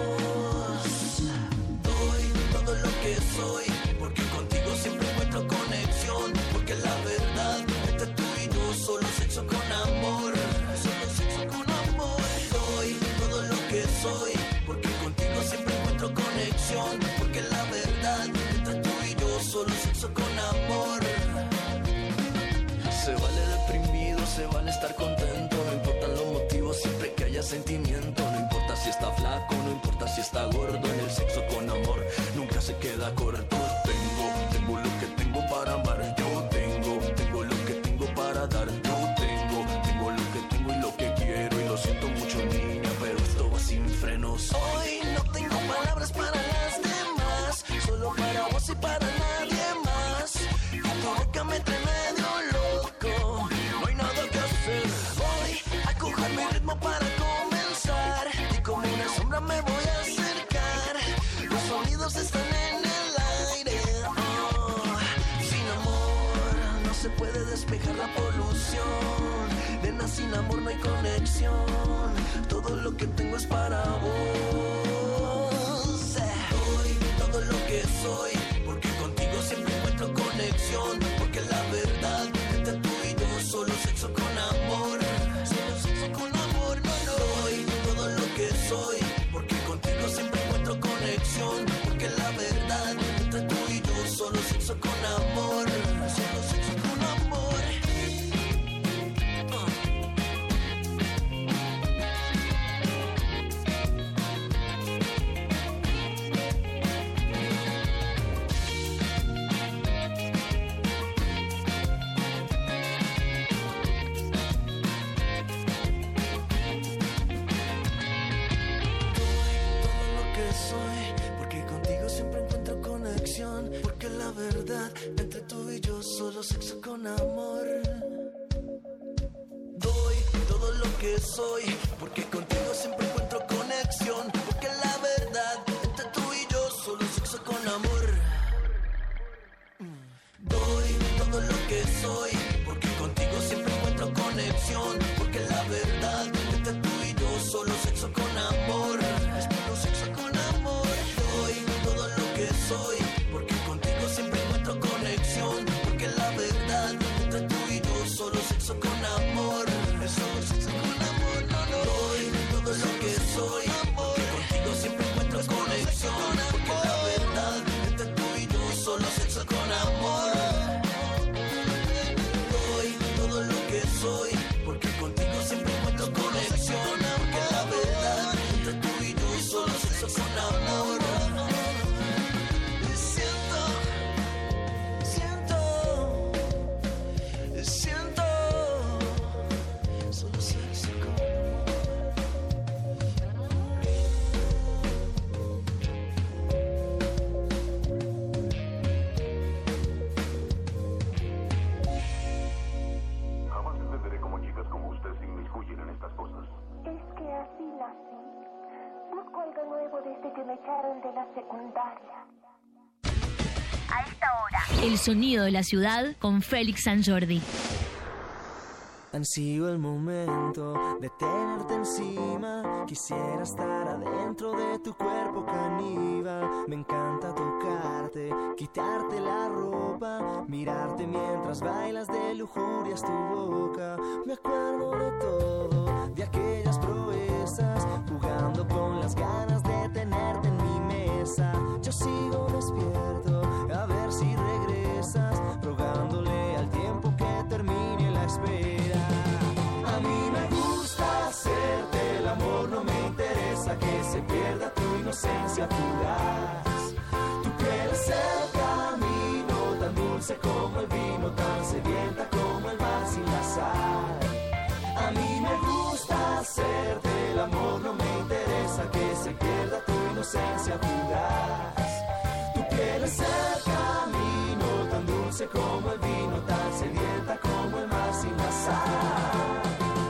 vos. Doy todo lo que soy, porque contigo siempre encuentro conexión. sentimiento. No importa si está flaco, no importa si está gordo. En el sexo con amor nunca se queda corto. Tengo lo que tengo para amar. Yo tengo lo que tengo para dar. Yo tengo lo que tengo y lo que quiero. Y lo siento mucho, niña, pero esto va sin frenos. Hoy no tengo palabras para las demás, solo para vos y para nadie más. Tu boca me trae medio loco, no hay nada que hacer. Voy a coger mi ritmo para comenzar, y como una sombra me voy a acercar. Los sonidos están en el aire. Sin amor no se puede despejar la polución. Nena, sin amor no hay conexión. Todo lo que tengo es para vos. Doy todo lo que soy, porque contigo siempre encuentro conexión. Porque la verdad, entre tú y yo, solo sexo con amor. Solo sexo con amor, no. Doy todo lo que soy, porque contigo siempre encuentro conexión. Porque la verdad, entre tú y yo, solo sexo con amor. Solo sexo con amor. Porque la verdad, entre tú y yo, solo sexo con amor. Doy todo lo que soy, porque contigo siempre encuentro conexión. Porque la verdad, entre tú y yo, solo sexo con amor. Doy todo lo que soy, porque contigo siempre encuentro conexión. Porque la verdad, entre tú y yo, solo sexo con amor. Es puro sexo con amor. Doy todo lo que soy, porque contigo siempre encuentro conexión. Porque la verdad, entre tú y yo, solo sexo con amor. Es solo sexo con amor, no. Doy todo lo que soy, porque contigo siempre encuentro conexión. Porque la verdad, entre tú y yo, solo sexo con amor. Doy todo lo que soy, porque contigo siempre encuentro conexión. Porque la verdad, entre tú y yo, solo sexo con amor. A esta hora, el sonido de la ciudad con Félix San Jordi. Ansío el momento de tenerte encima. Quisiera estar adentro de tu cuerpo caníbal. Me encanta tocarte, quitarte la ropa, mirarte mientras bailas de lujurias tu boca. Me acuerdo de todo, de aquellas proezas, jugando con las ganas de tenerte en mi mesa. Yo sigo despierto, a ver si regresas, rogándole al tiempo que termine la espera. A mí me gusta hacerte el amor, no me interesa que se pierda tu inocencia fugaz. Tu piel es el camino, tan dulce como el vino, tan sedienta como el mar sin la sal. A mí me gusta hacerte el amor, no me interesa que se pierda tu inocencia fugaz. Tu piel es el camino, tan dulce como el vino, tan sedienta como el mar sin la sal.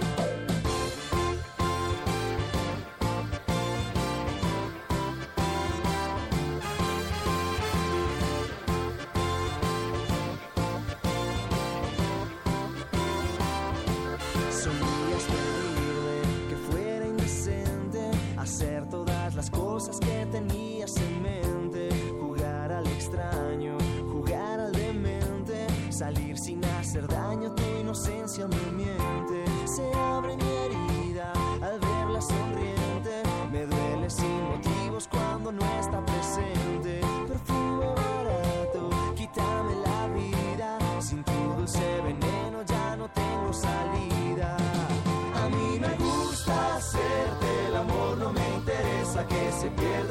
Solías pedirme que fuera indecente, hacer todas las cosas que tenías en mente, jugar al extraño, jugar al demente, salir sin hacer daño, tu inocencia me miente. Se abre mi herida al verla sonriente, me duele sin motivos cuando no está presente. Perfume barato, quítame la vida, sin tu dulce veneno ya no tengo salida. A mí me gusta hacer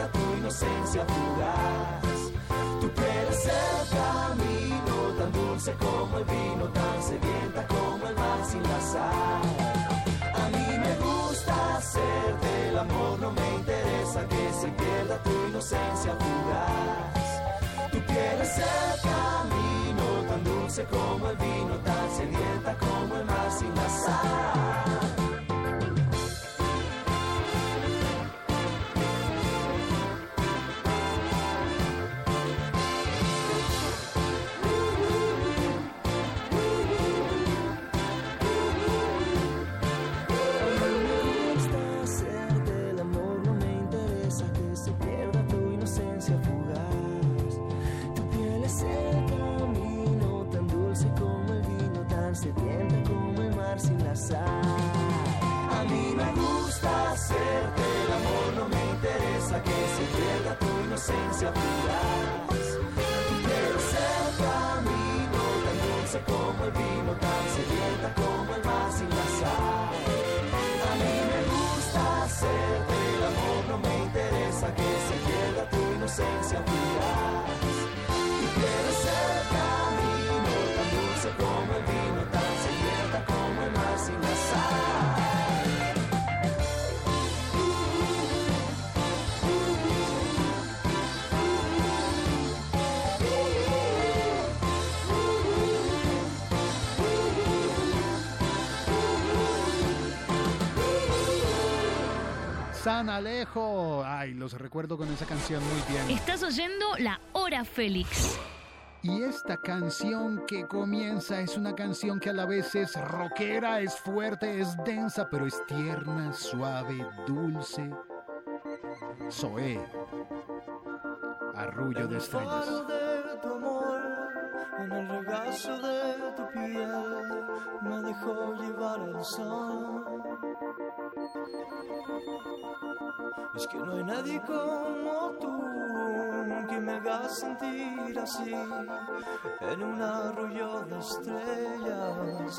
pierda tu inocencia fugaz. Tu piel es el camino, tan dulce como el vino, tan sedienta como el mar sin la sal. A mí me gusta hacerte el amor, no me interesa que se pierda tu inocencia fugaz. Tu piel es el camino, tan dulce como el vino, tan sedienta como el mar sin la sal. Sedienta como el mar sin la sal. A mí me gusta hacerte el amor, no me interesa que se pierda tu inocencia fugaz. Tu piel es el camino, tan dulce como el vino, tan sedienta como el mar sin la sal. A mí me gusta hacerte el amor, no me interesa que se pierda tu inocencia fugaz. Tu piel es el camino, tan dulce como el vino, tan sedienta como el mar sin la sal. San Alejo. Ay, los recuerdo con esa canción muy bien. Estás oyendo La Hora Félix. Y esta canción que comienza es una canción que a la vez es rockera, es fuerte, es densa, pero es tierna, suave, dulce. Zoé, Arrullo de Estrellas. En el faro de tu amor, en el regazo de tu piel, me dejó llevar el sol. Es que no hay nadie como tú que me haga sentir así, en un arrullo de estrellas.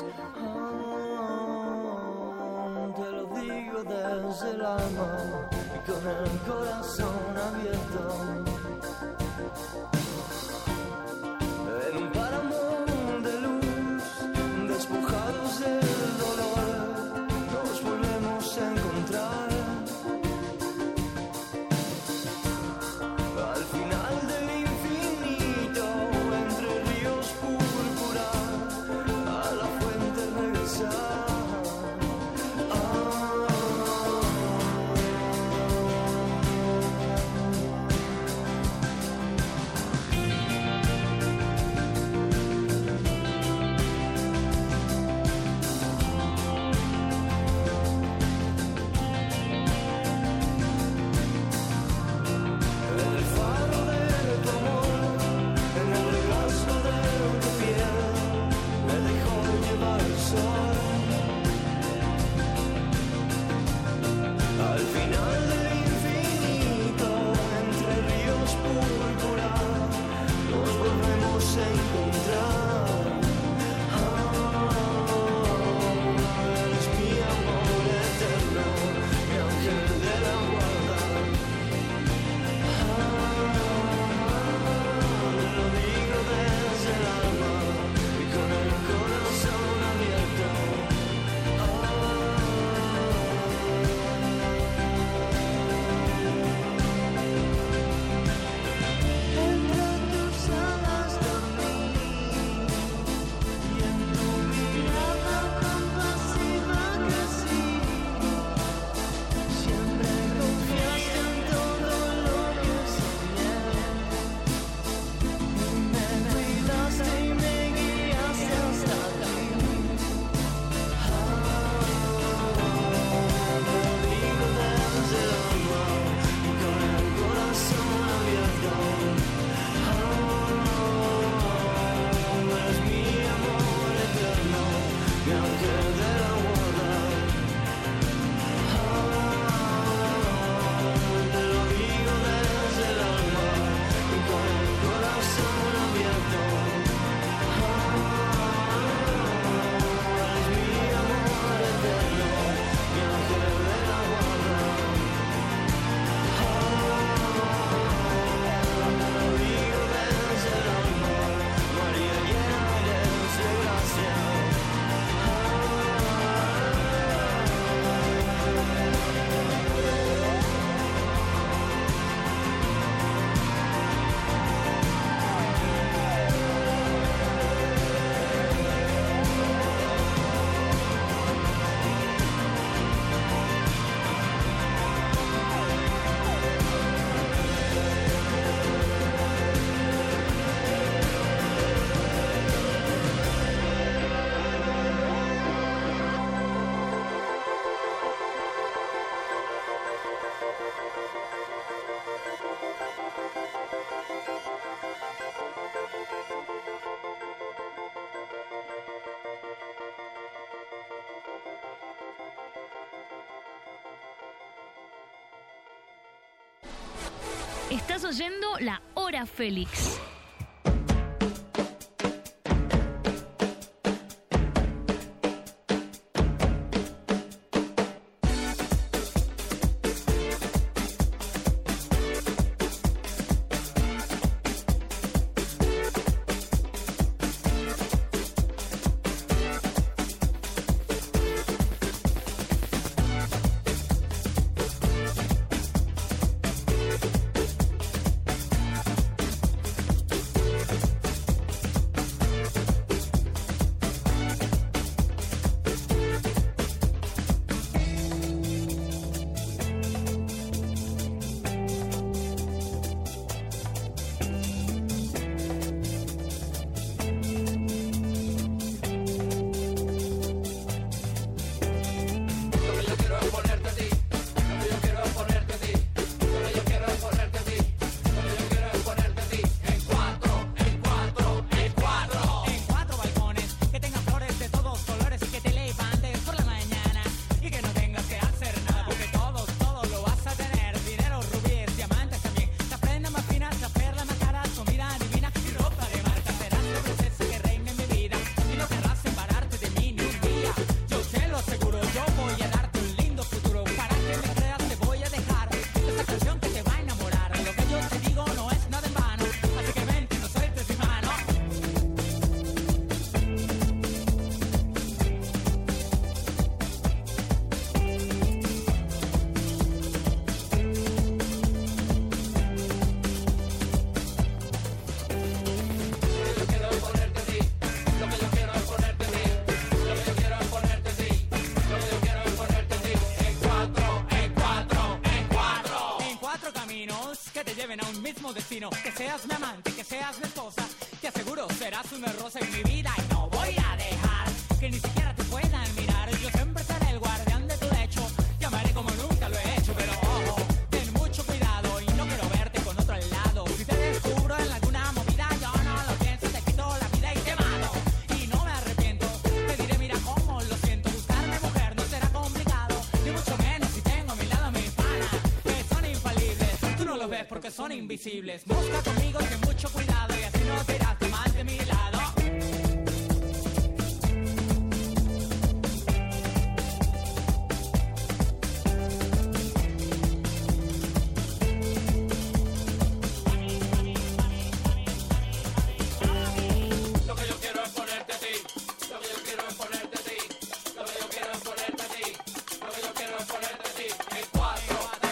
Te lo digo desde el alma y con el corazón abierto. En un páramo de luz, despojados del dolor, nos volvemos a encontrar. Al final del infinito, entre ríos púrpura, a la fuente regresar. Estás oyendo La Hora Félix. Destino, que seas mi amante, que seas mi esposa, te aseguro serás una rosa en mi vida y no voy a dejar que ni siquiera te puedan mirar. Yo siempre seré el guardián de tu lecho, te amaré como nunca lo he hecho, pero ojo, ten mucho cuidado y no quiero verte con otro al lado. Si te descubro en alguna movida, yo no lo pienso, te quito la vida y te mato. Y no me arrepiento, te diré mira cómo lo siento, buscarme mujer no será complicado, ni mucho menos si tengo a mi lado mis panas, que son infalibles, tú no lo ves porque son invisibles. Busca conmigo ten mucho cuidado y así no te irás más de mi lado. Lo que yo quiero es ponerte a ti. Lo que yo quiero es ponerte a ti. Lo que yo quiero es ponerte a ti. Lo que yo quiero es ponerte a ti. En cuatro.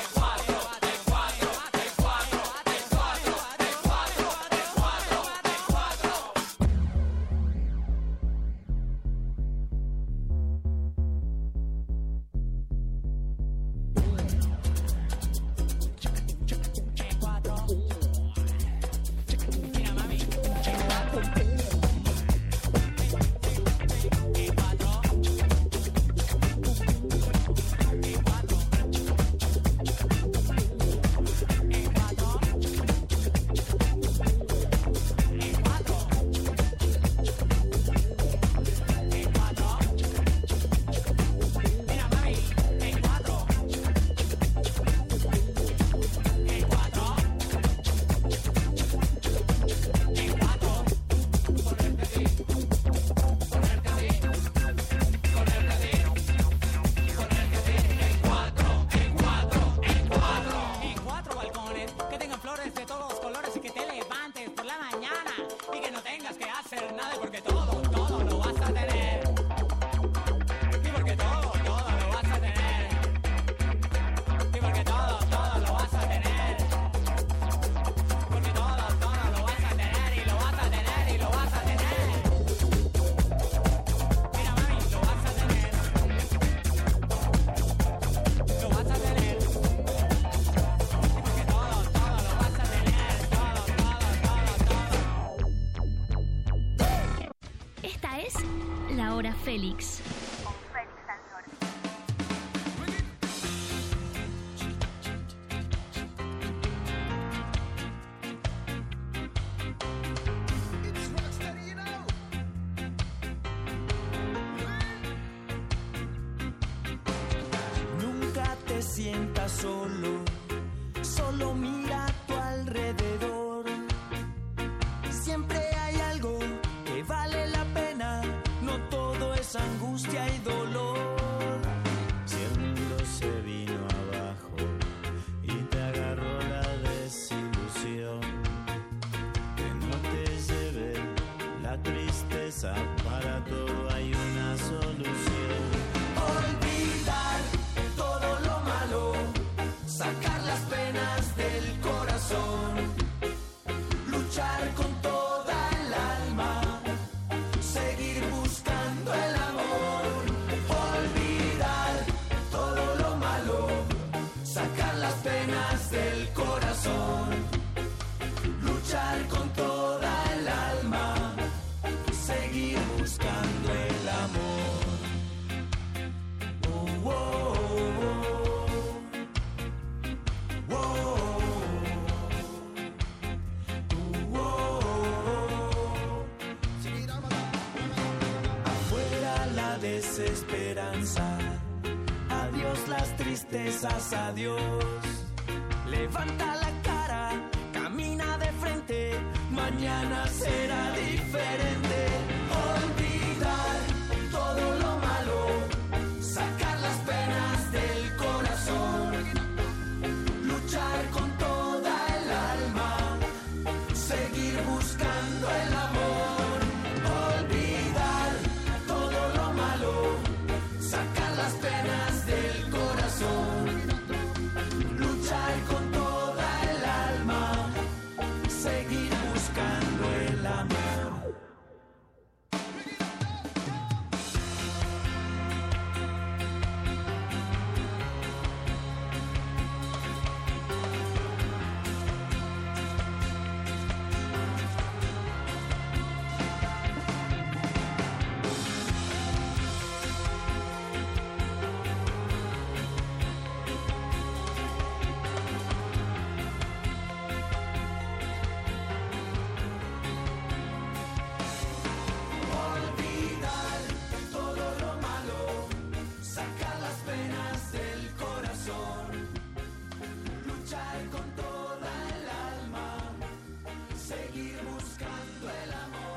Félix. Nunca te sientas solo, solo mira a tu alrededor. siempre hay algo que vale la pena, no todo es angustia y dolor. Si el mundo se vino abajo y te agarró la desilusión, que no te lleve la tristeza, para todo hay una solución. Olvidar todo lo malo, sacar las penas del corazón, luchar con toda el alma, seguir buscando el amor. Olvidar todo lo malo, sacar las penas del corazón, luchar con toda el alma, seguir buscando el amor. Oh, oh, oh, oh, oh. Afuera la desesperanza, adiós las tristezas, adiós. Levanta la cara, camina de frente, mañana será diferente. Olvidar todo lo malo, sacar las penas del corazón, luchar con toda el alma, seguir buscando el amor. Olvidar todo lo malo, sacar las penas del corazón, luchar con toda el alma, seguir buscando el amor. Olvidar todo lo malo, sacar las penas del corazón, luchar con toda el alma, seguir buscando el amor.